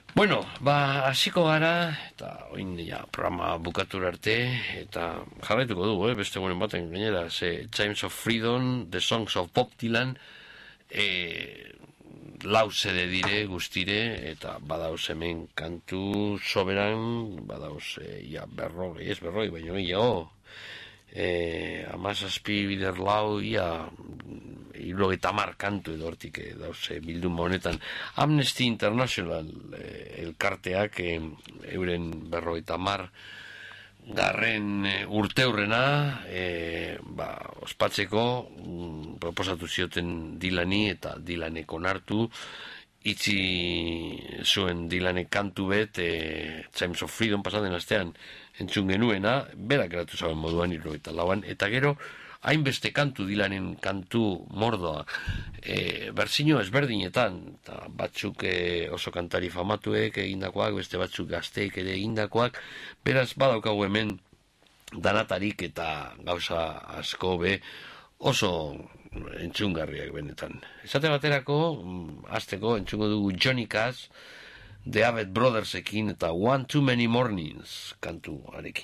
Bueno, hasiko gara, eta oin ja, programa bukatura arte, eta jarraituko dugu, beste guren baten gainera, Chimes of Freedom, The Songs of Bob Dylan, lau zede dire guztire, eta badauz hemen kantu soberan, badauz, berroi, baina gehiago, amazazpi bider lau, irrogetamar kantu edo hortik dauz bildun honetan. Amnesty International elkarteak euren 50 garren urteurrena ospatzeko proposatu zioten Dylani eta Dylanek onartu itzi zuen Dylanek kantu bet Chimes of Freedom pasaden astean entzun genuena, berak eratu zaben moduan 74an, eta gero hainbeste kantu Dylanen kantu mordoa berzino ezberdinetan, eta batzuk oso kantari famatuek egindakoak, beste batzuk gazteek ere egindakoak, beraz badaukagu hemen danatarik eta gauza asko oso entzungarriak benetan. Esate baterako, hasteko entzungo dugu Johnny Cash, The Avett Brothersekin eta One Too Many Mornings kantu arekin.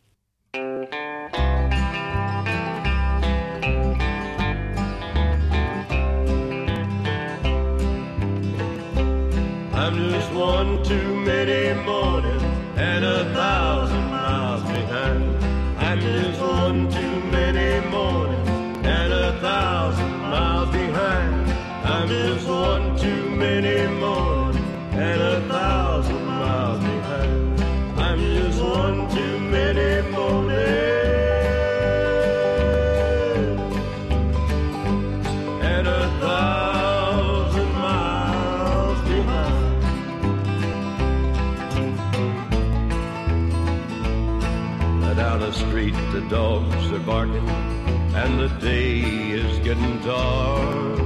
I'm just one too many mornings and 1,000 miles behind. I'm just one too many mornings and 1,000 miles behind. I'm just one too many mornings and 1,000 miles behind. I'm just one too many mornings and 1,000 miles behind. Down the street the dogs are barking and the day is getting dark.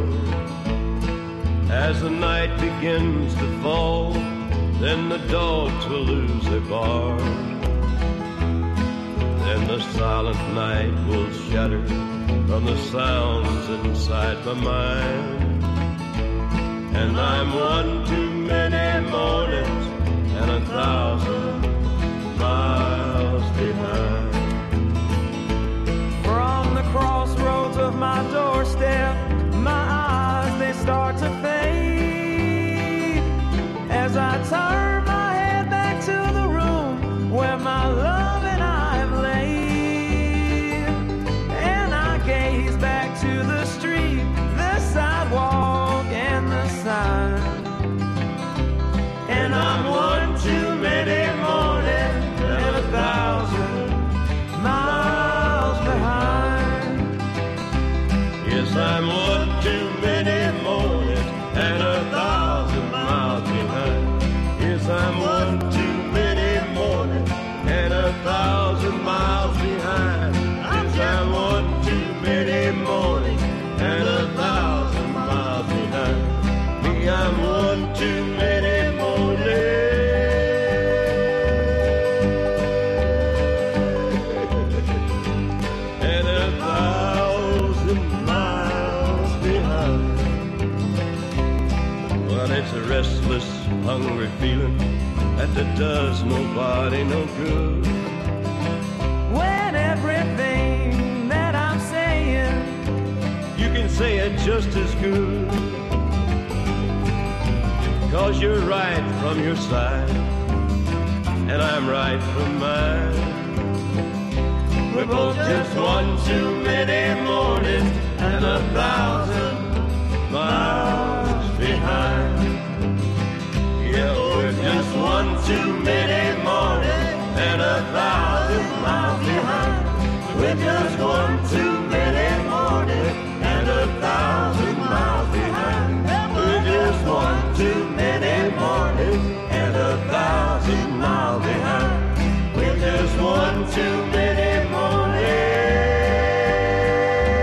As the night begins to fall, then the dogs will lose their bark. Then the silent night will shatter from the sounds inside my mind. And I'm one too many mornings and 1,000 miles behind. From the crossroads of my doorstep, my eyes, they start to fade as I turn my head back to the room where my love and I have laid. And I gaze back to the street, the sidewalk and the sign. And I'm one too many mornings and 1,000 miles behind. Yes, I'm one too many mornings and 1,000 miles behind. Yes, I'm one too many mornings and 1,000 miles behind. Yes, I'm one too many mornings and 1,000 miles behind. Me, I'm one too many mornings. It's a restless, hungry feeling that does nobody no good. When everything that I'm saying, You can say it just as good, 'cause you're right from your side and I'm right from mine. We're both just one too many mornings and 1,000 miles behind. Yeah, we're just one too many mornings and 1,000 miles behind. We're just one too many mornings and 1,000 miles behind. We're just one too many mornings and 1,000 miles behind. We're just one too many mornings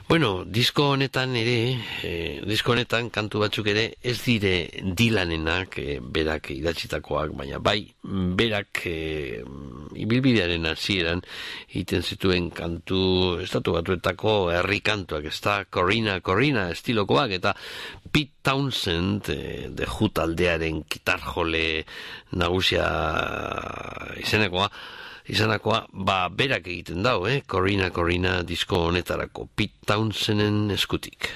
Bueno, disko honetan kantu batzuk ere ez dire Dylanenak, berak idatzitakoak, baina bai, berak ibilbidearen hasieran egiten zituen kantu, estatu batuetako herri kantuak, ez da Corrina estilokoak, eta Pete Townsend, de Who taldearen gitarjole nagusia izanakoa, berak egiten dau, Corrina disko honetarako, Pete Townsenden eskutik.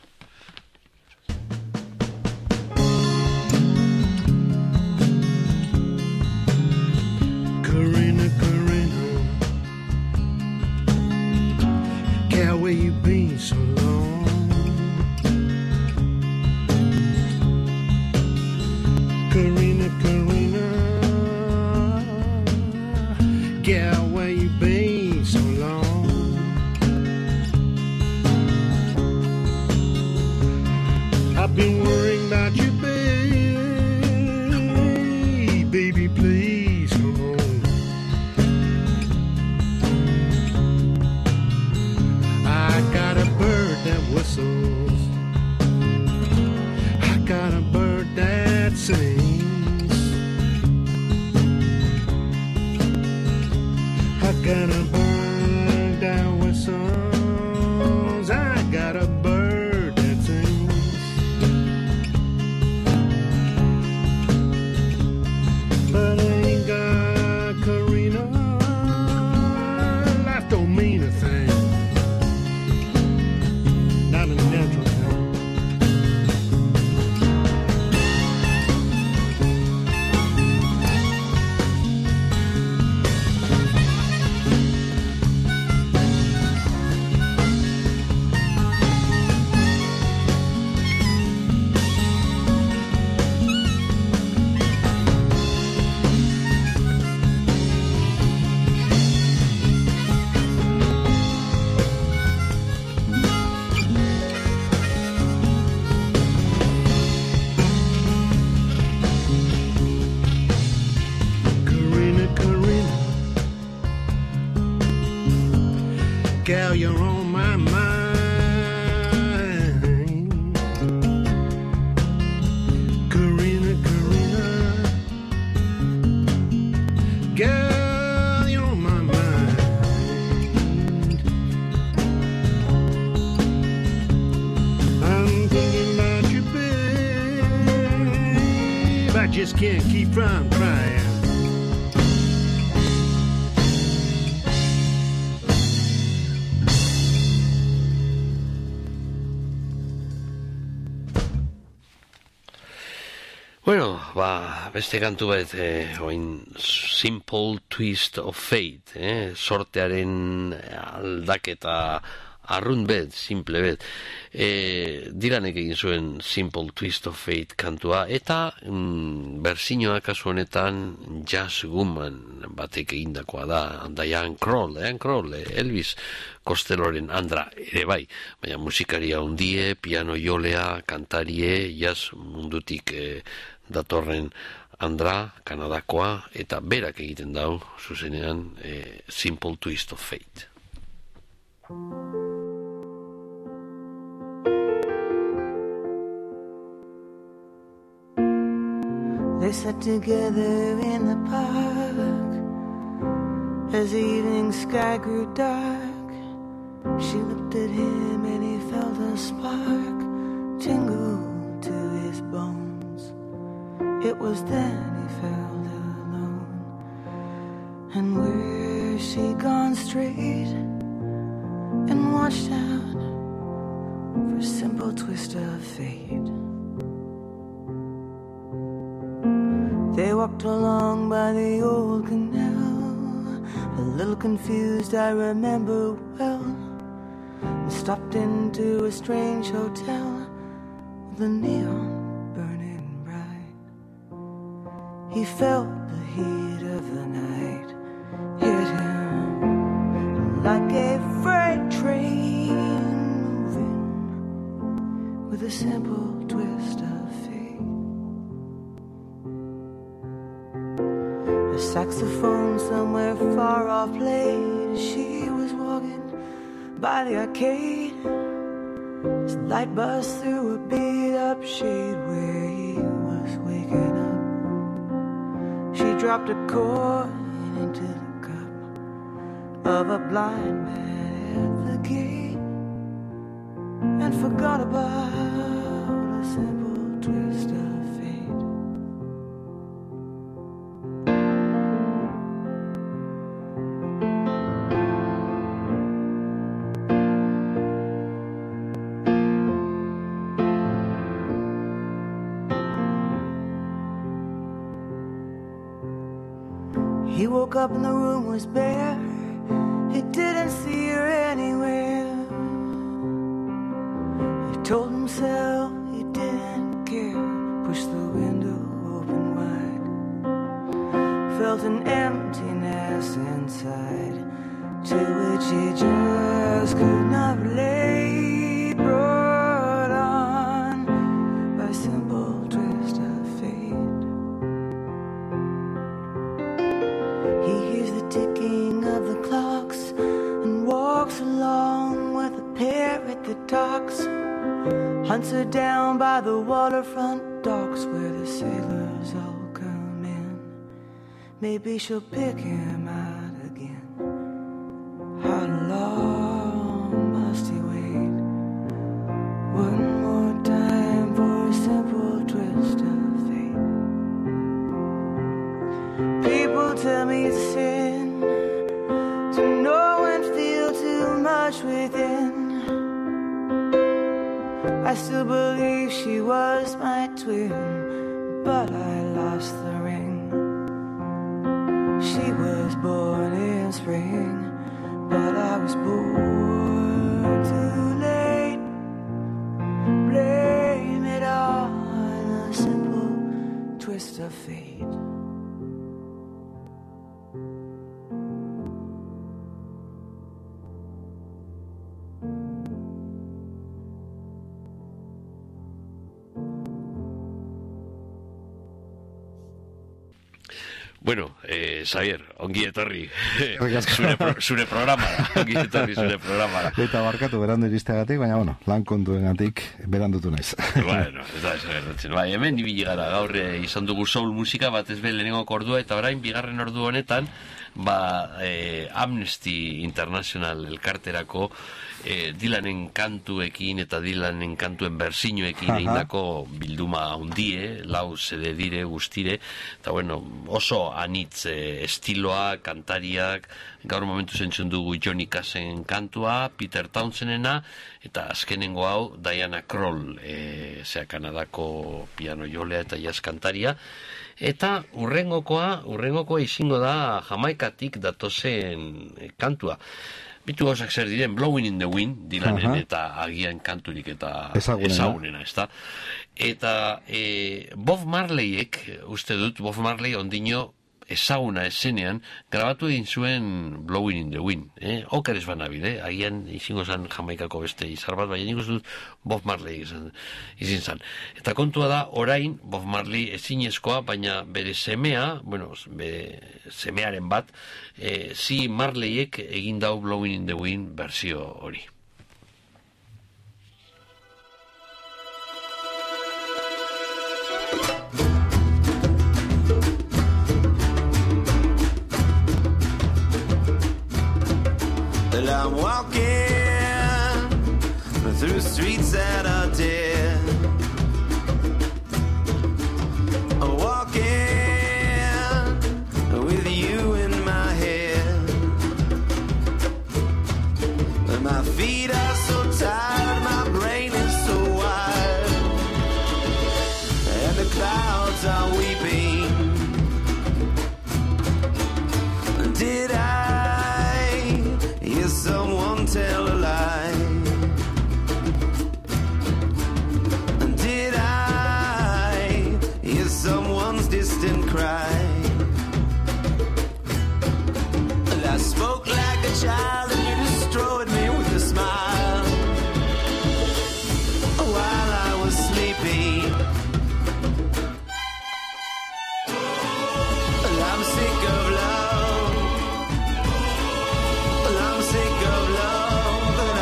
Corrina, girl, where you been so long? Corrina, girl, where you been so long? I've been worrying about you, baby, please come home. I got a bird that whistles, I got a bird that sings, I got a bird that whistles, I got a bird that sings. But I ain't got Corrina, life don't mean a thing, not a natural thing. Gal, you're on my mind. Corrina, gal, you're on my mind. I'm thinking about you, babe, I just can't keep from crying. Bueno, beste kantu bat, oin Simple Twist of Fate, sortearen aldaketa arrunt bet, simple bet. Dylanek egin zuen Simple Twist of Fate kantua, eta berzinoa kasu honetan Jazz Woman batek egindakoa da, Diane Kroll, Elvis Costelloren andra ere bai, baina musikaria hundie, piano jolea, kantarie, jazz mundutik datorren andra, Kanadakoa, eta berak egiten dau, zuzenean, Simple Twist of Fate. They sat together in the park as the evening sky grew dark. She looked at him and he felt a spark tingle to his bones. It was then he felt alone. And where she gone straight and watched out for a simple twist of fate. They walked along by the old canal, a little confused, I remember well, and stopped into a strange hotel with the neon burning bright. He felt the heat of the night hit him like a freight train moving with a simple twist of fate. A saxophone somewhere far off played as she was walking by the arcade. His light buzzed through a beat-up shade where he was waking up. She dropped a coin into the cup of a blind man at the gate and forgot about a simple twist of fate. He woke up and the room was bare. He didn't see her anywhere. He told himself he didn't care. Pushed the window open wide. Felt an emptiness inside, to which he just could not relate. Brought on by a simple twist of fate. He hears the ticking of the clocks and walks along with a parrot that talks. Hunts her down by the waterfront docks where the sailors all come in. Maybe she'll pick him out again. How long must he wait? One more time for a simple twist of fate. People tell me it's sin to know and feel too much within. I still believe she was my twin, but I lost the ring. She was born in spring, but I was born too late. Blame it on a simple twist of fate. Bueno, Xavier, ongi etorri. Zure programara. Ongi etorri zure programara. Eta barkatu berandu iristeagatik, baina bueno, lan kontuengatik berandutu naiz. Bueno, ez da gertatzen. Bai, hemen ibili gara gaur izan dugu soul musika bat ez be lehenengo ordua eta orain bigarren ordu honetan Amnesty International elkarterako Dylanen kantuekin eta Dylanen kantuen bersiñoekin egindako bilduma hundie, lau CD dire guztire, eta bueno, oso anitz estiloa, kantariak, gaur momentu zentzun dugu Johnny Cashen kantua, Peter Townsendena, eta azkenengo hau Diana Krall, Kanadako piano jolea eta jazz kantaria, eta urrengokoa izango da Jamaikatik datozen kantua. Bitu gauzak zer diren, Blowing in the Wind, Dylanen eta agian kanturik eta ezagunena, ezta? Eta Bob Marleyek, uste dut, Bob Marley ondino ezaguna esenean, grabatu egin zuen Blowing in the Wind. Oker ez banabide, agian izango zen Jamaikako beste izar bat, baina nik uste dut Bob Marley izin zen. Eta kontua da, orain Bob Marley ezinezkoa, baina bere semea, bueno, bere semearen bat, si Marleyek egin dau Blowing in the Wind berzio hori. Well, I'm walking through streets that are dead. I'm walking with you in my head. My feet are so tired, my brain is so wide, and the clouds are weeping. Did I hear someone tell a lie? Did I hear someone's distant cry? I spoke like a child and you destroyed me with a smile while I was sleeping. I'm sick of love. I'm sick of love, but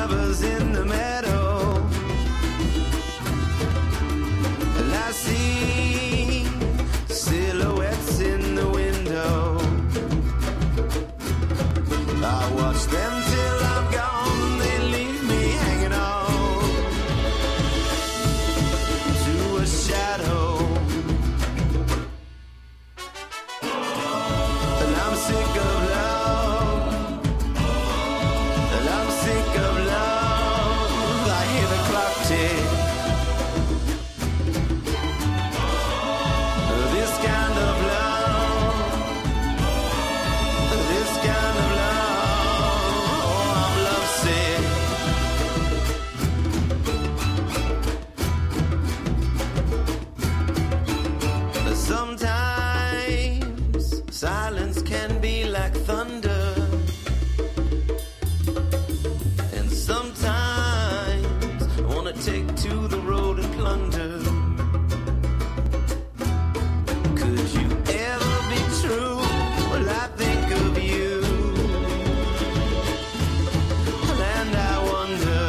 lovers in the meadow, and I see silhouettes in the window. I watch them till I'm gone, they leave me hanging on to a shadow. And I'm sick of love, and I'm sick of love. I hear the clock tick. This kind of love, this kind of love, oh, I'm lovesick. Sometimes silence can be like thunder, and sometimes I wanna take to the road and plunder. Could you ever be true? Well, I think of you, and I wonder.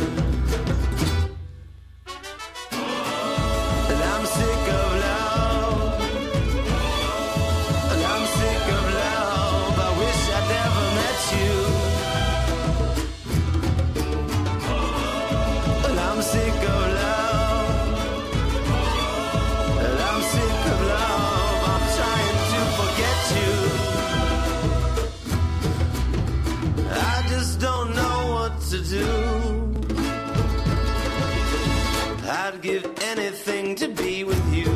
And I'm sick of love, and I'm sick of love. I wish I'd never met you. And I'm sick of love, and I'm sick of love. I'm trying to forget you. I just don't know what to do. I'd give anything to be with you.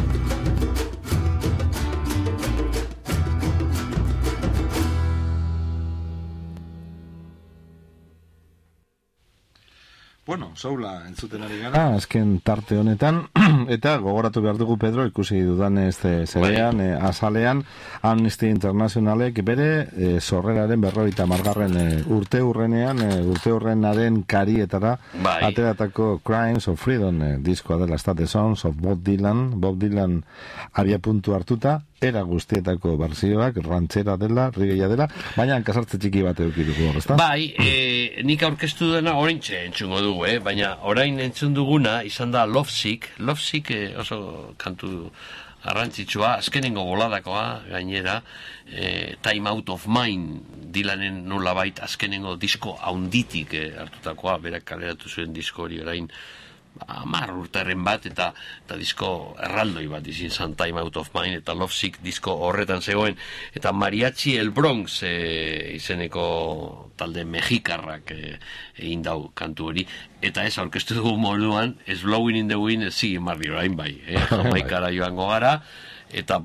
Bueno, soula entzuten ari gara, azken tarte honetan, eta gogoratu behar dugu, Pedro, ikusi dudan zerean, azalean, Amnesty Internationalek bere sorreraren 50. Urte hurrenaren karietara, ateratako Crimes of Freedom diskoa dela, The Songs of Bob Dylan abia puntu hartuta, era guztietako berzioak, rantzera dela, rigeia dela, baina hankasartze txiki bat edukiduko, ezta? Bai, nik aurkeztu dena oraintxe entzungo dugu, baina orain entzun duguna izan da Lovesick oso kantu arrantzitsua, azkenengo boladakoa, gainera, Time Out of Mind, Dylanen nolabait azkenengo disko haunditik hartutakoa, berak kaleratu zuen disko hori orain 10 urteren bat, eta disko erraldoi bat izin zan Time Out of Mind, eta Lovesick disko horretan zegoen, eta Mariachi El Bronx izeneko talde mexikarrak egin dau kantu hori, eta ez aurkeztu dugu moduan, ez Blowing in the Wind, ez Ziggy Marley orain bai, Jamaikara joango gara, eta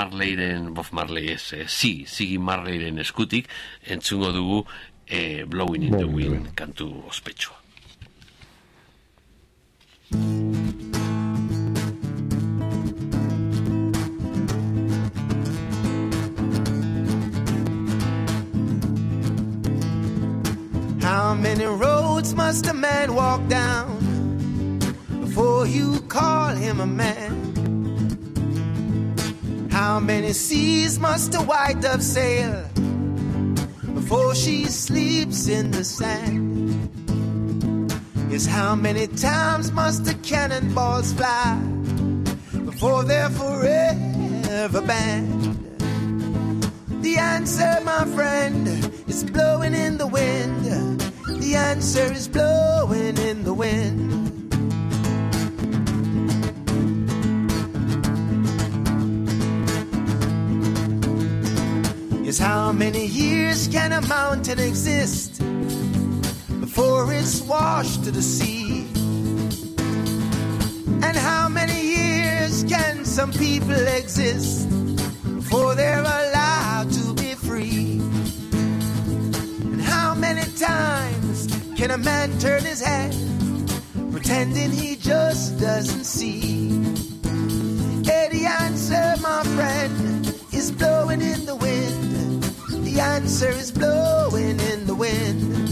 Ziggy Marleyren eskutik entzungo dugu Blowing in the Wind kantu ospetsua. How many roads must a man walk down before you call him a man? How many seas must a white dove sail before she sleeps in the sand? Yes, how many times must the cannonballs fly before they're forever banned? The answer, my friend, is blowing in the wind. The answer is blowing in the wind. Yes, how many years can a mountain exist before it's washed to the sea? And how many years can some people exist before they're allowed to be free? And how many times can a man turn his head pretending he just doesn't see? Hey, the answer, my friend, is blowing in the wind. The answer is blowing in the wind.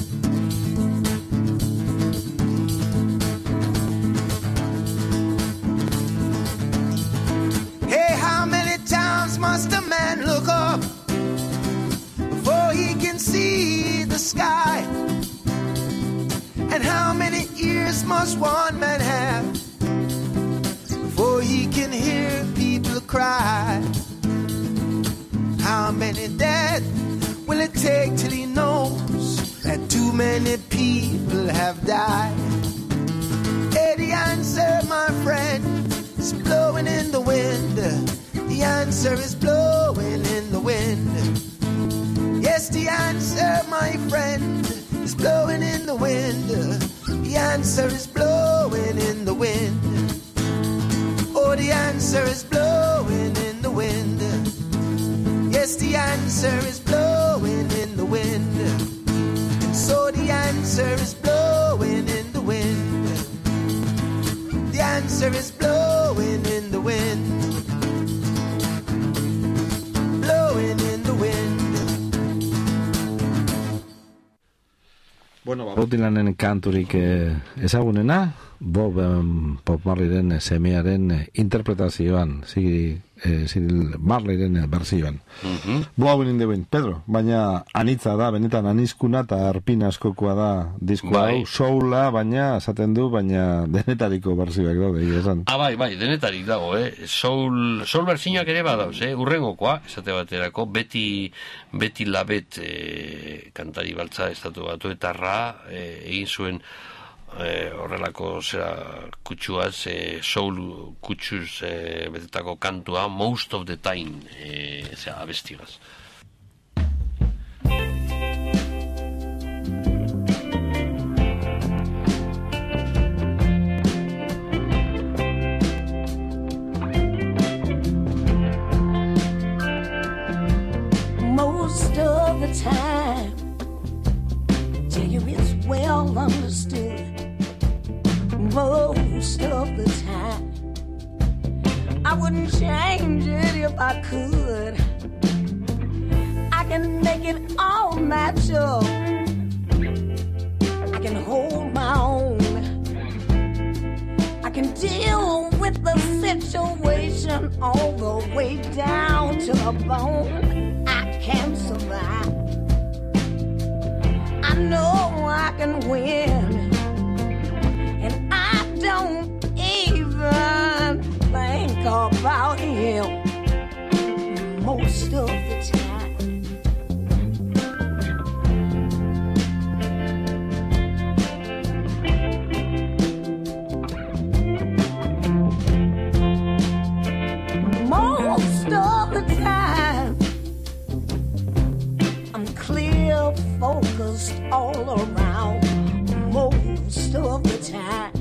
Hey, how many times must a man look up before he can see the sky? greatness must one man have before he can hear people cry? How many dead will it take till he knows that too many people have died? Hey, the answer, my friend, is blowing in the wind. The answer is blowing in the wind. Yes, the answer, my friend, is blowing in the wind. The answer is blowing in the wind. Oh, the answer is blowing in the wind. Yes, the answer is blowing in the wind. So the answer is blowing in the wind. The answer is blowing in the wind. Blowing in the wind. Bueno, Rutilanen kanturik ezagunena, Bob Marleyren semearen interpretazioan, Cyril Marleyren berzioan. Blowing in the wind, Pedro, baina anitza da, benetan anizkuna eta arpin askokoa da diskoa hau, soula, baina, esaten du, baina denetariko berzioak daude, esan. Bai, denetarik dago, soul berzioak ere badauz, urrengokoa, esate baterako, Beti Labet kantari baltza estatu batuetarra, egin zuen horrelako zera kutsuaz, soul kutsuz betetako kantua, Most of the Time, abestigaz. Most of the time, tell you it's well understood. Most of the time, I wouldn't change it if I could. I can make it all natural. I can hold my own. I can deal with the situation all the way down to the bone. I can survive. I know I can win. And I don't even think about him most of the time. Most of the time, I'm clear, focused all around. Most of the time,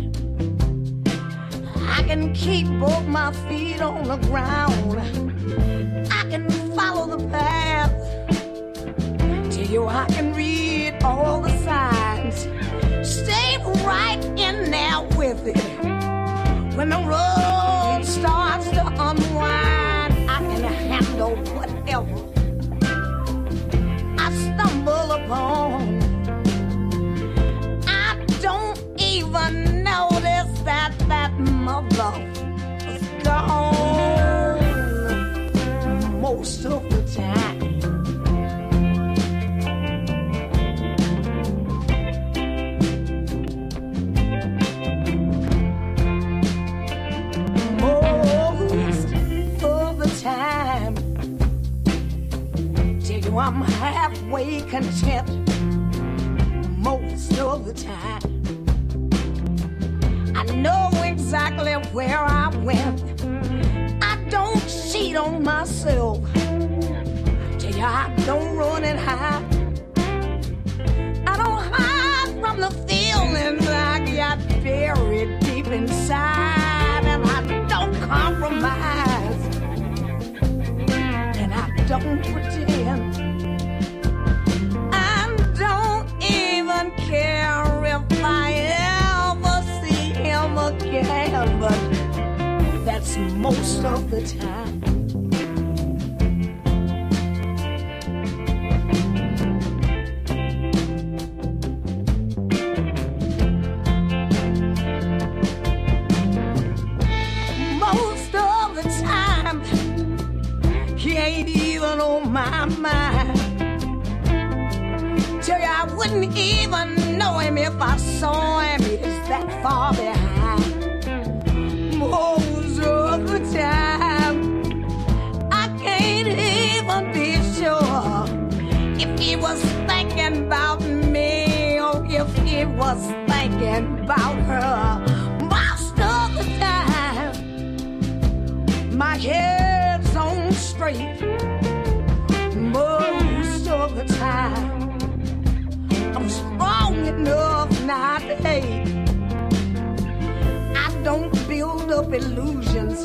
I can keep both my feet on the ground. I can follow the path. Tell you I can read all the signs. Stay right in there with it. When the road starts to unwind, I can handle whatever I stumble upon. Even notice that mother was gone most of the time. Most of the time, tell you I'm halfway content most of the time. I know exactly where I went. I don't cheat on myself. Tell you I don't run and hide. I don't hide from the feelings I got buried deep inside. And I don't compromise. And I don't pretend. I don't even care if I ever see him again, but that's most of the time. Most of the time, he ain't even on my mind. Tell you I wouldn't even know him if I saw him. He's that far behind. Most of the time, I can't even be sure if he was thinking about me or if he was thinking about her. Most of the time, my head's on straight. Most of the time, I'm strong enough not to hate. I don't build up illusions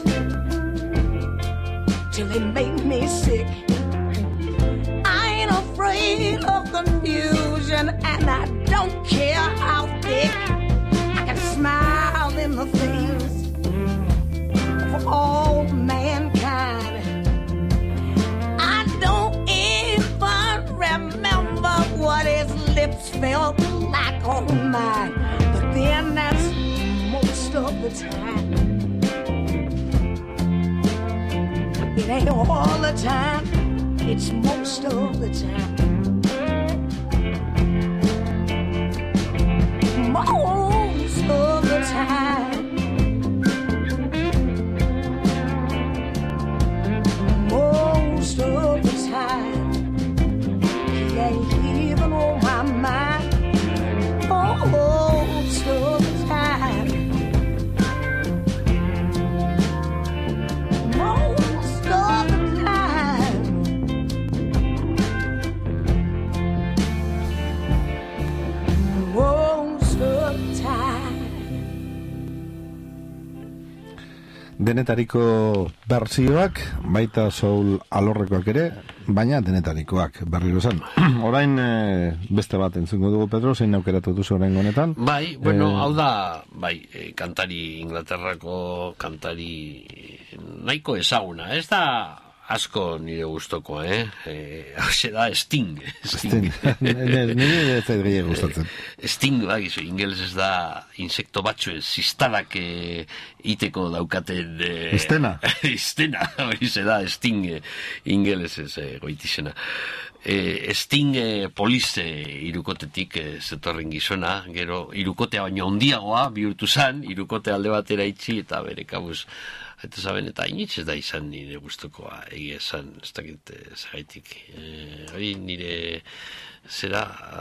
till they make me sick. I ain't afraid of confusion, and I don't care how thick. I can smile in the face of all mankind. I don't even remember what his lips felt like on mine, but then that's most of the time. It ain't all the time, it's most of the time. Most of the time. Most of the time. He ain't even on my mind. Most of the time. Most of the time. Most of the time. Denetariko bertsioak, baita soul alorrekoak ere, baina denetarikoak berriro zen. Orain beste bat entzungo dugu, Pedro, zein aukeratu duzu orain honetan? Bai, bueno, hau da, bai, kantari, Inglaterrako kantari nahiko ezaguna. Ez da asko nire gustokoa, hau da Sting. Nire ez da gehiago gustatzen. Sting, bagizu, ingeles ez da insekto batzuen ziztadak iteko daukaten... Iztena? Iztena, hori ze da, Sting ingeles ez goitizena. Sting polize irukotetik zetorren gizona, gero irukotea baino handiagoa bihurtu zan, irukote alde batera itxi eta bere kabuz. Eta zaben, eta initz ez da izan nire gustokoa, egia esan, ez dakit zagaitik. Hori nire zera...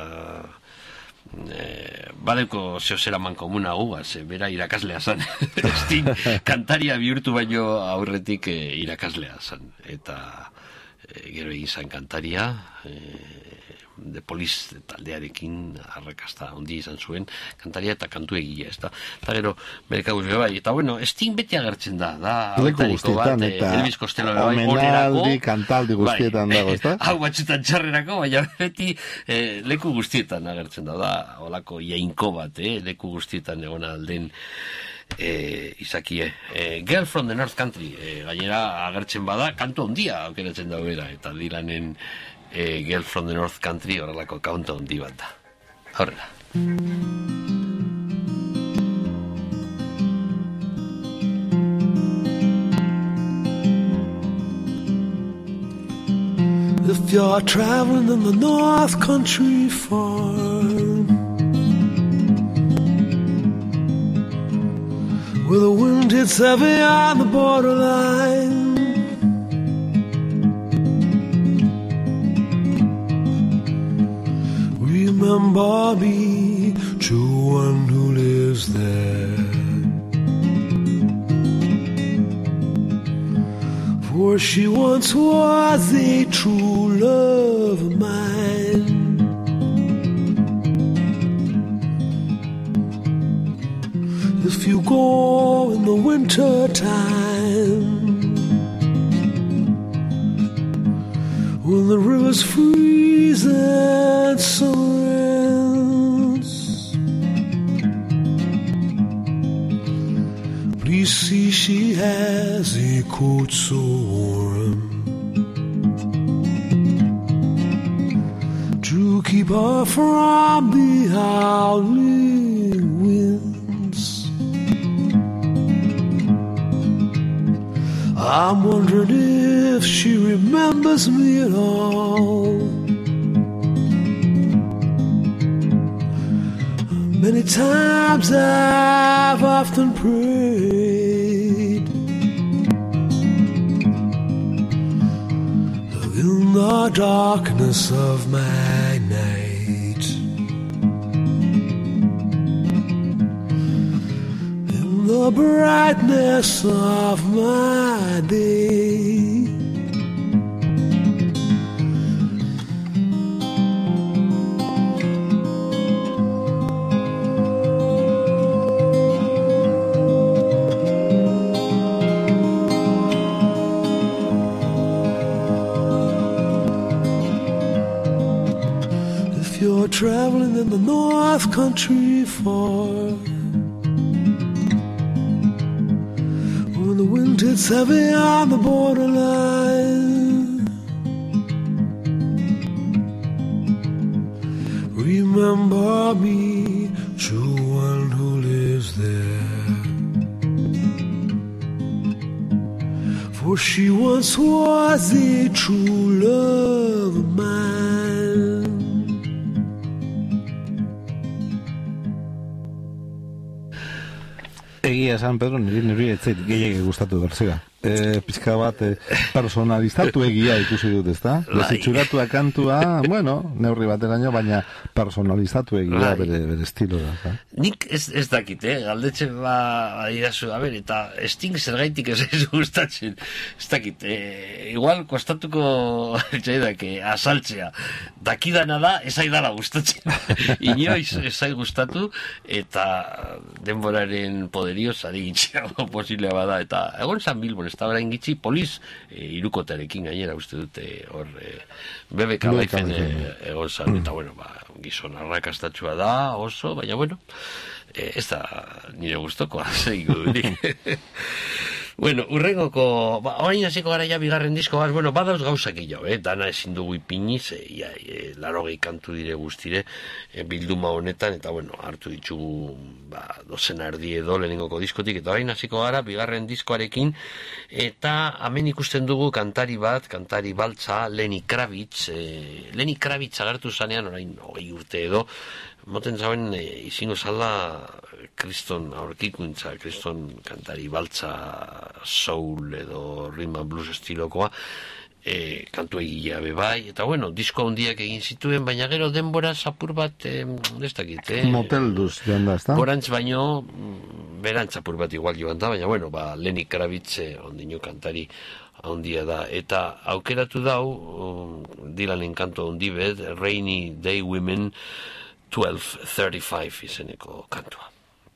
badeko zeo zera mankomuna guaz, bera irakaslea zan. Sting kantaria bihurtu baino aurretik irakaslea zan. Eta gero egin zan kantaria, de Police taldearekin arrakasta handi izan zuen, kantaria eta kantu egia, ez da. Eta gero, berkaguz bai, eta bueno, Sting beti agertzen da leku guztietan, eta Elvis Costello omenaldi, kantaldi guztietan dago, ez da? Hau batxetan txarrerako, baina beti leku guztietan agertzen da, holako jainko bat, leku guztietan egon alden izakie. Girl from the North Country, gainera agertzen bada, kantu handia aukeratzen da bera, eta Dylanen Girl from the North Country horrelako kantu handi bat da. Horrela. If you're traveling in the North Country farm, where the wind hits heavy on the borderline, remember me to one who lives there. For she once was a true love of mine. If you go in the winter time, when the rivers freeze and summer ends, please see she has a coat so warm to keep her from the howling winds. I'm wondering if she remembers me at all. Many times I've often prayed in the darkness of my night, in the brightness of my day. Traveling in the North Country far, when the wind hits heavy on the borderline, remember me to one who lives there, for she once was a true love of mine. Egia esan, Pedro, niri ez zait gehiagik gustatu berzioa. Pizka bat personalizatu egia ikusi dut, ezta? Desitxuratua kantua, bueno, neurri bateraino, baina personalizatu egia bere estilo da. Nik ez dakit, galdetzen badirazu, a ber, eta Sting zergaitik ez gustatzen, ez dakit, igual kostatuko txaidake asaltzea, dakidana da, ez aidala gustatzen, inoiz ez ai gustatu, eta denboraren poderioz adigitxeago posiblea bada, eta egon zan Bilbon, ez da bera ingitzi, poliz irukotarekin gainera uste dute hor BBK Laifen egon zan, eta bueno, gizon arrakastatxua da oso, baina bueno, ez da nire gustokoa, zeigu dudik. Bueno, urrengoko, orain hasiko gara ja bigarren diskoaz, bueno, badauz gauzak gehiago, dana ezin dugu ipiniz, 80 kantu dire guztire bilduma honetan, eta bueno, hartu ditugu dozena erdi edo lehenengoko diskotik, eta orain hasiko gara bigarren diskoarekin, eta hemen ikusten dugu kantari baltza, Lenny Kravitz. Lenny Kravitz agertu zanean, orain 20 urte edo, moten zauen izingo zala kriston aurkikuntza, kriston kantari baltza soul edo rhythm and blues estilokoa, kantu egilea bebai, eta bueno, disko handiak egin zituen, baina gero denbora zapur bat, ez dakit, motelduz joan da, ez da? Gorantz baino, berantz zapur bat igual joan da, baina bueno, Lenny Kravitz ondino kantari handia da, eta aukeratu dau, Dylanen kantu handi bet, Rainy Day Women 12:35 izeneko kantua.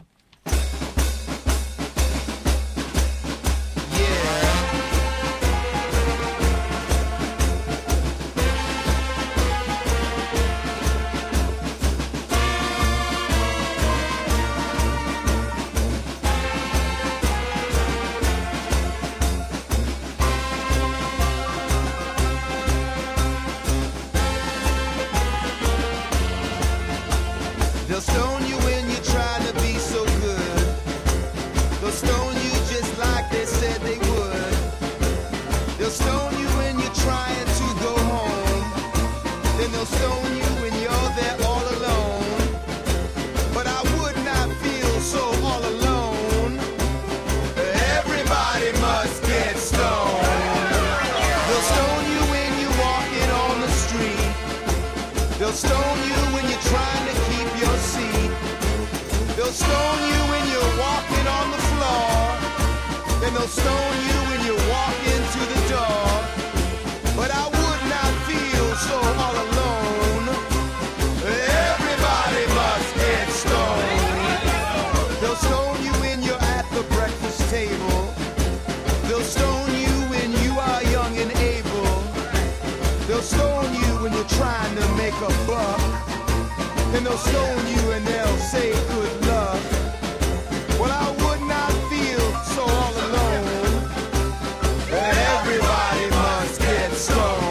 They'll stone you when you're trying to be so good. They'll stone you just like they said they would. They'll stone you when you're trying to go home. Then they'll stone you when you're there all alone. But I would not feel so all alone. Everybody must get stoned. They'll stone you when you're walking on the street. They'll stone you when you're trying to keep your seat. They'll stone you when you're walking on the floor. Then they'll stone you when you walk into the door. But I would not feel so all alone. Everybody must get stoned. They'll stone you when you're at the breakfast table. They'll stone you when you are young and able. They'll stone you when you're trying to make a buck. And they'll stone you and they'll say good luck. Well, I would not feel so all alone. Everybody must get stoned.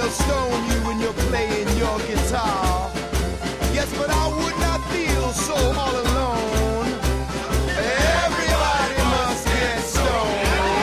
they'll stone you when you're playing your guitar. Yes, but I would not feel so all alone. Everybody must get stoned.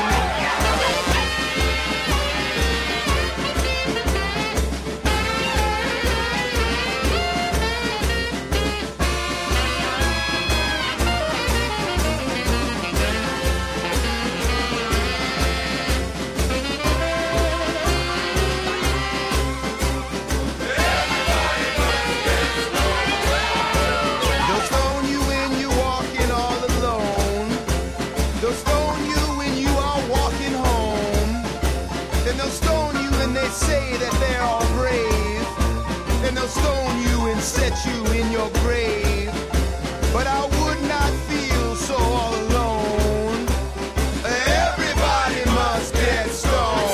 They'll stone you when you're walking all alone. They'll stone you when you are walking home. Then they'll stone you and they say that they're all brave. Then they'll stone you and set you in your grave. But I would not feel so all alone. Everybody must get stoned.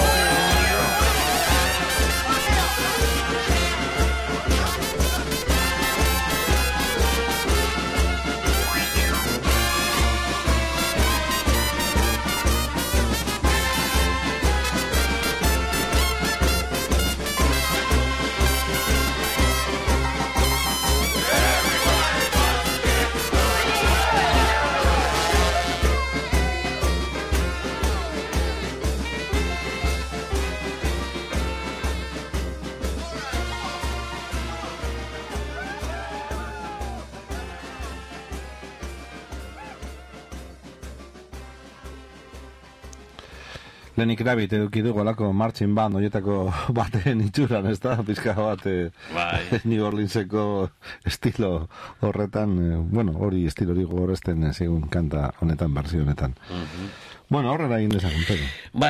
Lenik Rabit eduki dugu alako marching band horietako baten itxuran, ez da? Pizka bat New Orleanseko estilo horretan, bueno, hori estilo hori gogorezten segun kanta honetan, berzio honetan. Bueno, horrela egin dezagun, Pedro.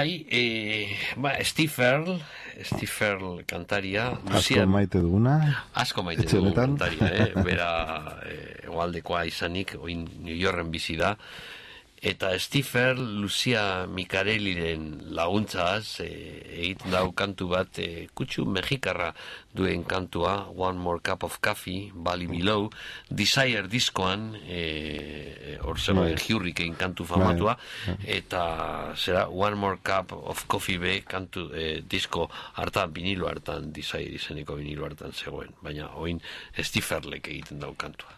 Steve Earle kantaria. Asko maite duguna. Asko maite dugu kantaria, bera egualdekoa izanik, oin New Yorken bizi da. Eta Steve Earle, Lucia Micarelliren laguntzaz egiten dau kantu bat, kutsu mexikarra duen kantua, One More Cup of Coffee, Valley Below, Desire diskoan, hor zegoen Hurricane kantu famatua, eta zera One More Cup of Coffee be kantu disko hartan, vinilo hartan, Desire izeneko vinilo hartan zegoen, baina oin Steve Earlek egiten dau kantua.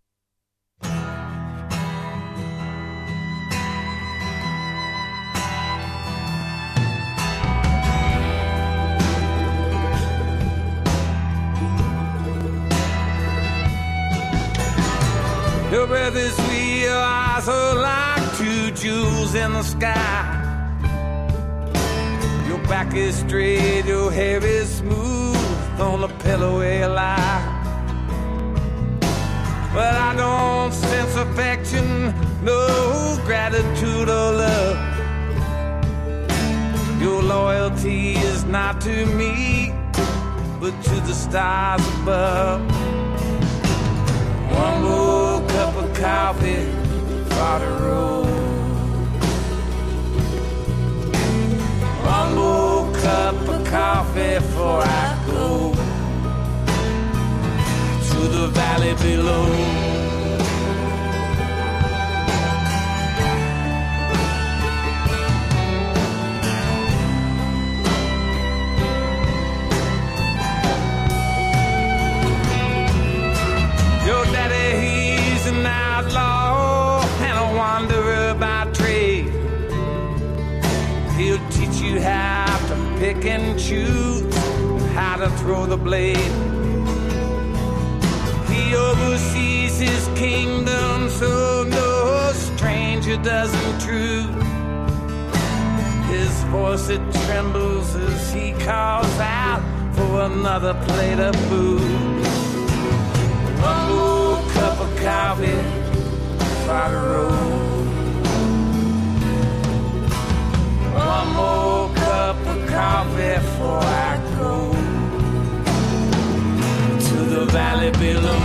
Your breath is sweet, your eyes are like two jewels in the sky. Your back is straight, your hair is smooth on the pillow where you lie. But I don't sense affection, no gratitude or love. Your loyalty is not to me, but to the stars above. One more cup of coffee for the road. One more cup of coffee before I go to the valley below. Your daddy, he's an outlaw and a wanderer by trade. He'll teach you how to pick and choose, how to throw the blade. He oversees his kingdom so no stranger does intrude. His voice, it trembles as he calls out for another plate of food. One more cup of coffee for the road. One more cup of coffee before I go to the valley below.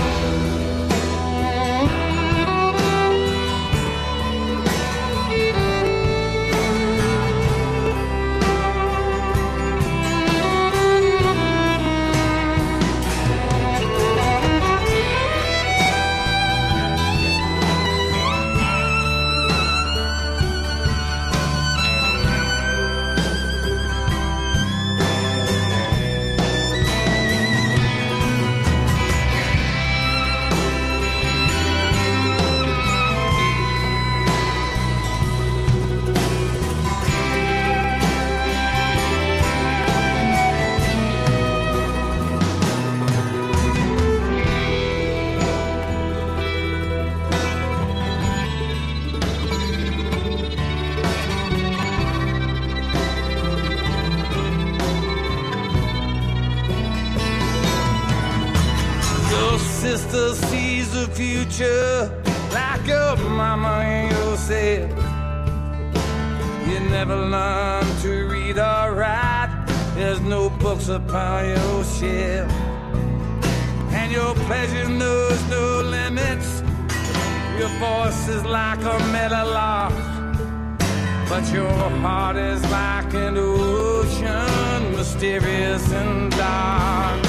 sister sees the future like your mama and yourself. You never learn to read or write. There's no books upon your shelf. And your pleasure knows no limits. Your voice is like a meadowlark, but your heart is like an ocean, mysterious and dark.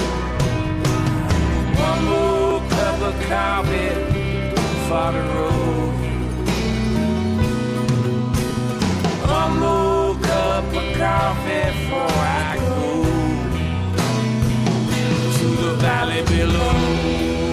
One more cup of coffee for the road. One more cup of coffee before I go to the valley below.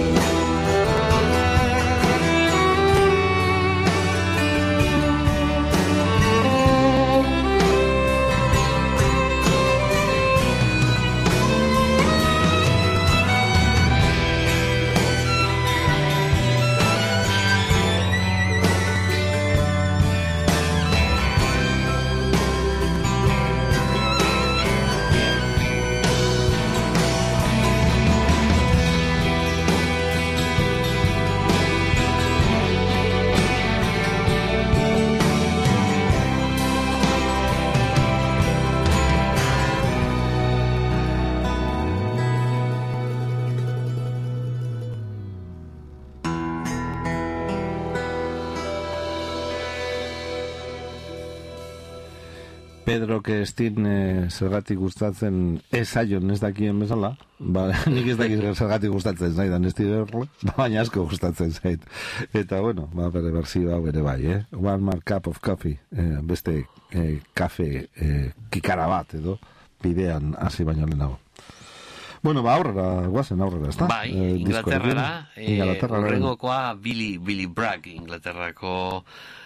Pedro Kestin zergatik gustatzen ezaion ez dakien bezala, ba, nik ez dakit zergatik gustatzen zaidan ez direrle, baina asko gustatzen zait. Eta bueno, ba, bere berzio hau ere bai, One more cup of coffee, beste kafe kikara bat edo, bidean hasi baino lehenago. Bueno, ba, aurrera, guazen aurrera, ez da? Bai, Inglaterrara, horrengokoa Billy Bragg, Inglaterrako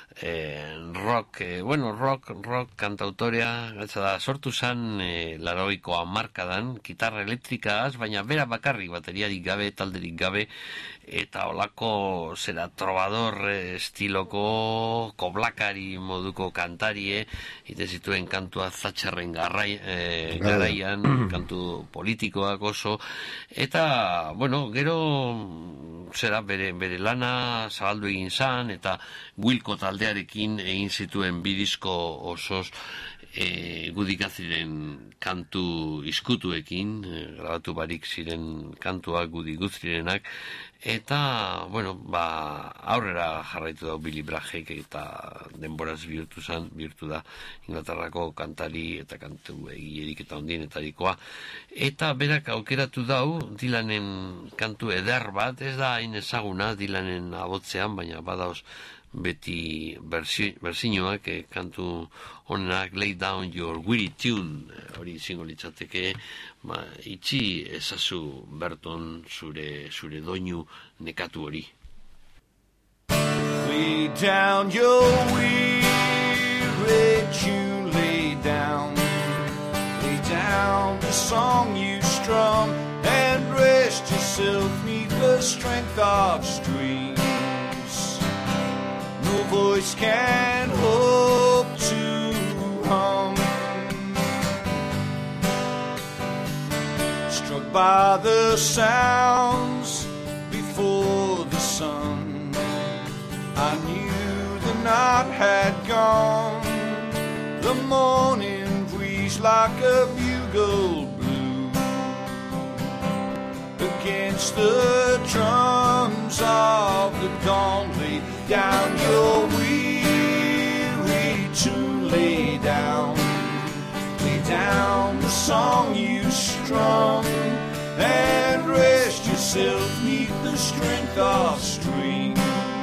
rock kantautorea, da, sortu zen laroiko hamarkadan, gitarra elektrikaz, baina bera bakarrik, bateriarik gabe, talderik gabe, eta holako zera trovador estiloko koblakari moduko kantarie, ite zituen kantua Thatcherren garaian, kantu politikoak oso, eta, bueno, gero zera bere lana zabaldu egin zan, eta Wilco taldearekin egin zituen bidizko osoz gudikaziren kantu izkutuekin, grabatu barik ziren kantuak gudiguzirenak, eta, bueno, ba, aurrera jarraitu da Billy Bragg eta denboraz bihurtu da Inglaterrako kantari eta kantu egilerik eta ondienetarikoa. Eta berak aukeratu dau Dylanen kantu eder bat, ez da hain ezaguna Dylanen abotzean, baina badaoz beti berzinoak kantu honenak Lay Down Your Weary Tune, hori izango litzateke, itxi ezazu Berton zure doinu nekatu hori. Lay down your weary tune, lay down the song you strum, and rest yourself neath the strength of streams. No voice can hope to hum. Struck by the sounds before the sun, I knew the night had gone. The morning breeze like a bugle blew against the drums of the dawn. Lay down your weary tune, lay down the song you strum, and rest yourself neath the strength of strings.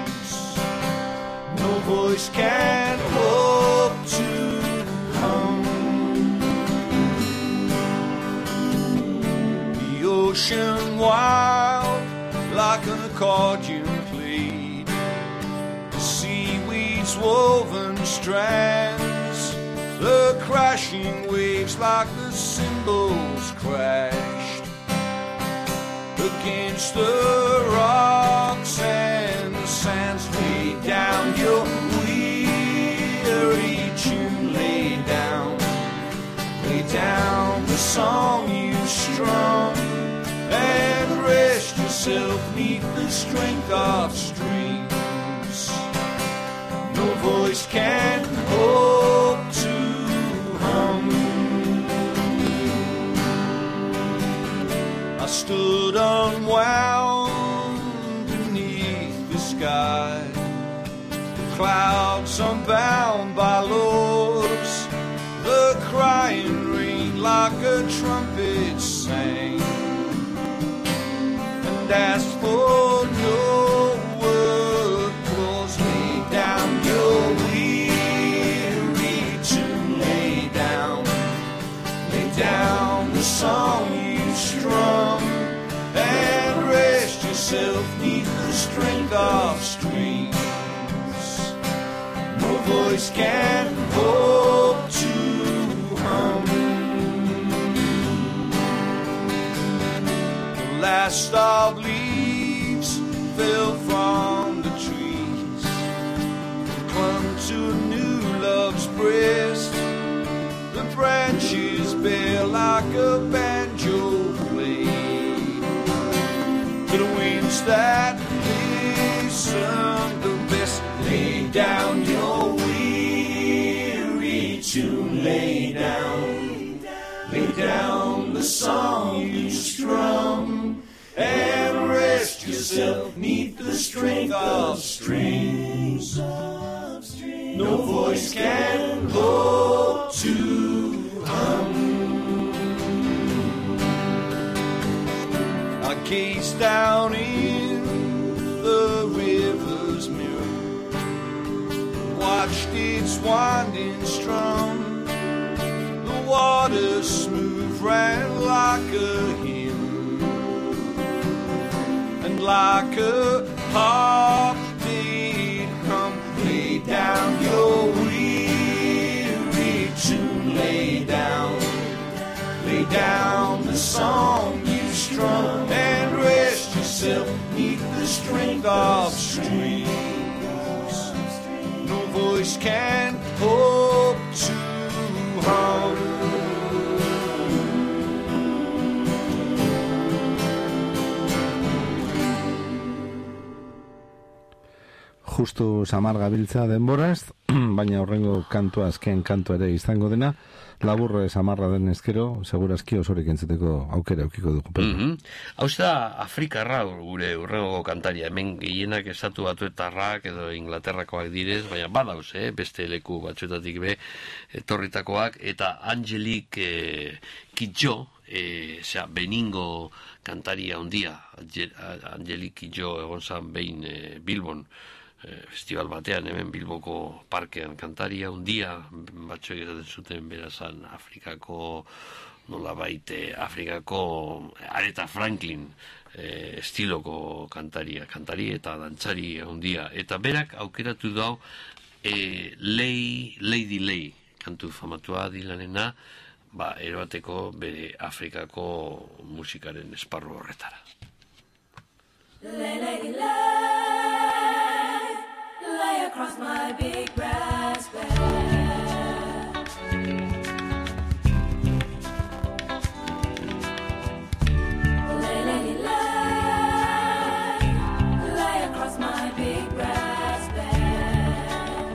No voice can hope to hum. The ocean wild like an accordion played, the seaweed's woven strands, the crashing waves like the cymbals crashed against the rocks and the sands. Lay down your weary tune, lay down the song you strum, and rest yourself yourself neath the strength of strings. No voice can hope to hum. I stood unwound beneath the sky, the clouds unbound by lords, the crying rain like a trumpet sang, and asked for no word was lay down your weary tune, lay down the song you strum, and rest yourself neath the strength of strings. No voice can hope to hum. The last of leaves fell from the trees and clung to a new love's breast. The branches bare like a banjo blade to the winds that listen the best. Lay down your weary tune, lay down the song you strum, and rest yourself neath the strength of strings. No voice can hope to hum. I gaze down in the river's mirror, watched its winding strum. The water smooth ran like a hymn, and like a harp did hum. Lay down your weary tune, lay down the song you strum, and rest yourself neath the strength of strings. No voice can hope to hum. Justu samar gabiltza denboraz, baina horrengo kantua, azken kantua ere izango dena, laburre samarra den ezkero, segurazki osorik entzuteko aukera eukiko dugu. Hau da Afrikarra gure urrengo kantaria, hemen gehienak estatu batuetarrak edo Inglaterrakoak direz, baina badauz, beste leku batzuetatik be etorritakoak, eta Angelique Kidjo, Beningo kantaria handia, Angelique Kidjo egon zan behin Bilbon, festival batean, hemen Bilboko parkean kantaria handia, batzuek esaten zuten berazan Afrikako, nolabait Afrikako Aretha Franklin estiloko kantaria eta dantzari handia, eta berak aukeratu dau Lady Lay kantu famatua Dylanena, eroateko bere Afrikako musikaren esparru horretara. Lay across my big brass bed. Lay across my big brass bed.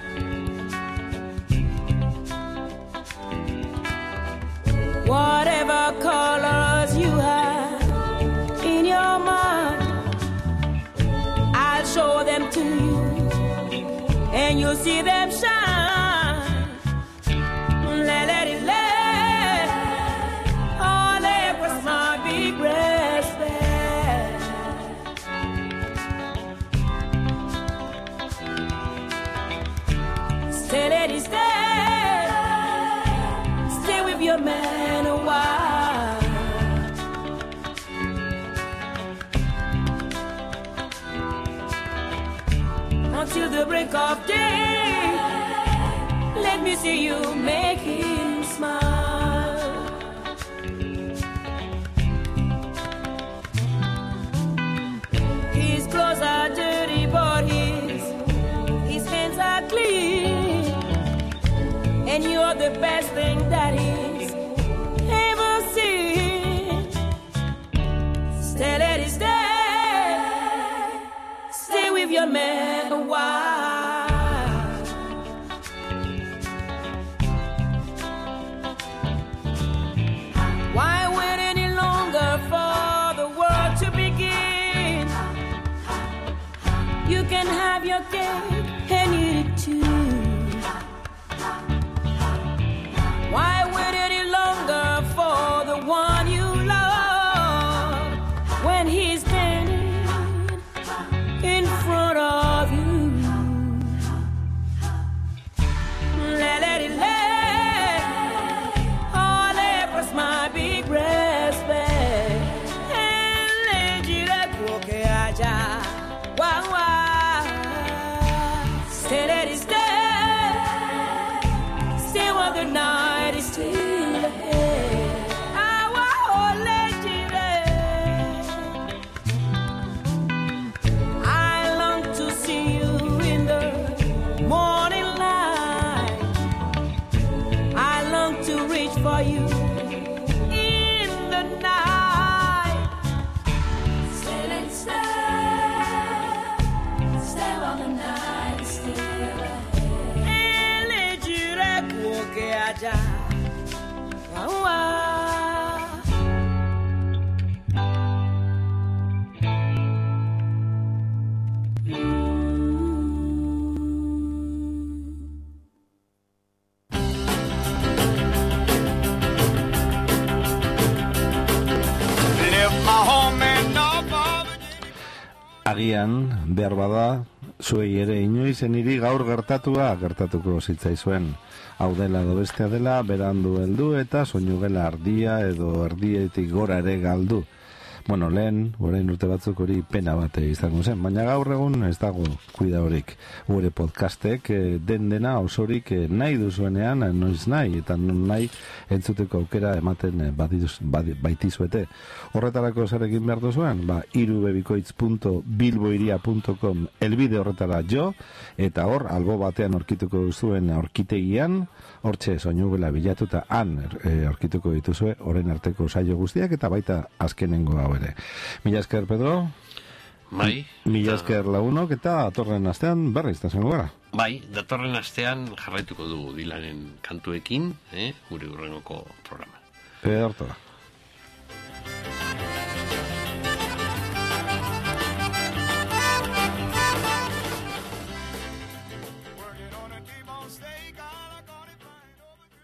Whatever colors you have in your mind, I'll show them to you, and you'll see them shine. Let it lay, oh, lay across my big breast bed. Stay, lady, stay with your man a while. Until the break of day, let me see you make him smile. His clothes are dirty, but his hands are clean, and you're the best thing that he's ever seen. Stay, lady, stay. can have your cake and eat it too. Why wait any longer for the one you love when he's standing in front of you? Let it lay, all across my big breastplate, and let you walk allá. Wow, wow. Stay, let it stay while the night is still ahead. I won't let you I long to see you in the morning light. I long to reach for you in the night. Stay, let it stay while the night is still ahead. And let you walk allá. Wow, wow. Left my home and no poverty. Agian, behar bada, zuei ere inoizen niri gaur gertatuko zitzaizuen. Hau dela edo bestea dela, berandu heldu eta soinugela ardia edo erdietik gora ere galdu. Bueno, lehen, orain urte batzuk hori pena bate izango zen, baina gaur egun ez dago kuida horik. Gure podcastek dena osorik nahi duzuenean, noiz nahi, eta non nahi entzuteko aukera ematen baitizuete. Horretarako zer egin behar duzuen? irubebikoitz.bilboiria.com elbide horretara jo, eta hor, albo batean aurkituko duzuen aurkitegian, hortxe soinugela bilatuta han aurkituko dituzue, orain arteko saio guztiak, eta baita azkenengo hau ere. Mila esker, Pedro. Bai. Mila esker Lagunok, eta datorren astean berriz, da zengo gara. Bai, datorren astean jarraituko dugu Dylanen kantuekin, gure hurrengoko programa. Ederto da. Working on a T-bone steak.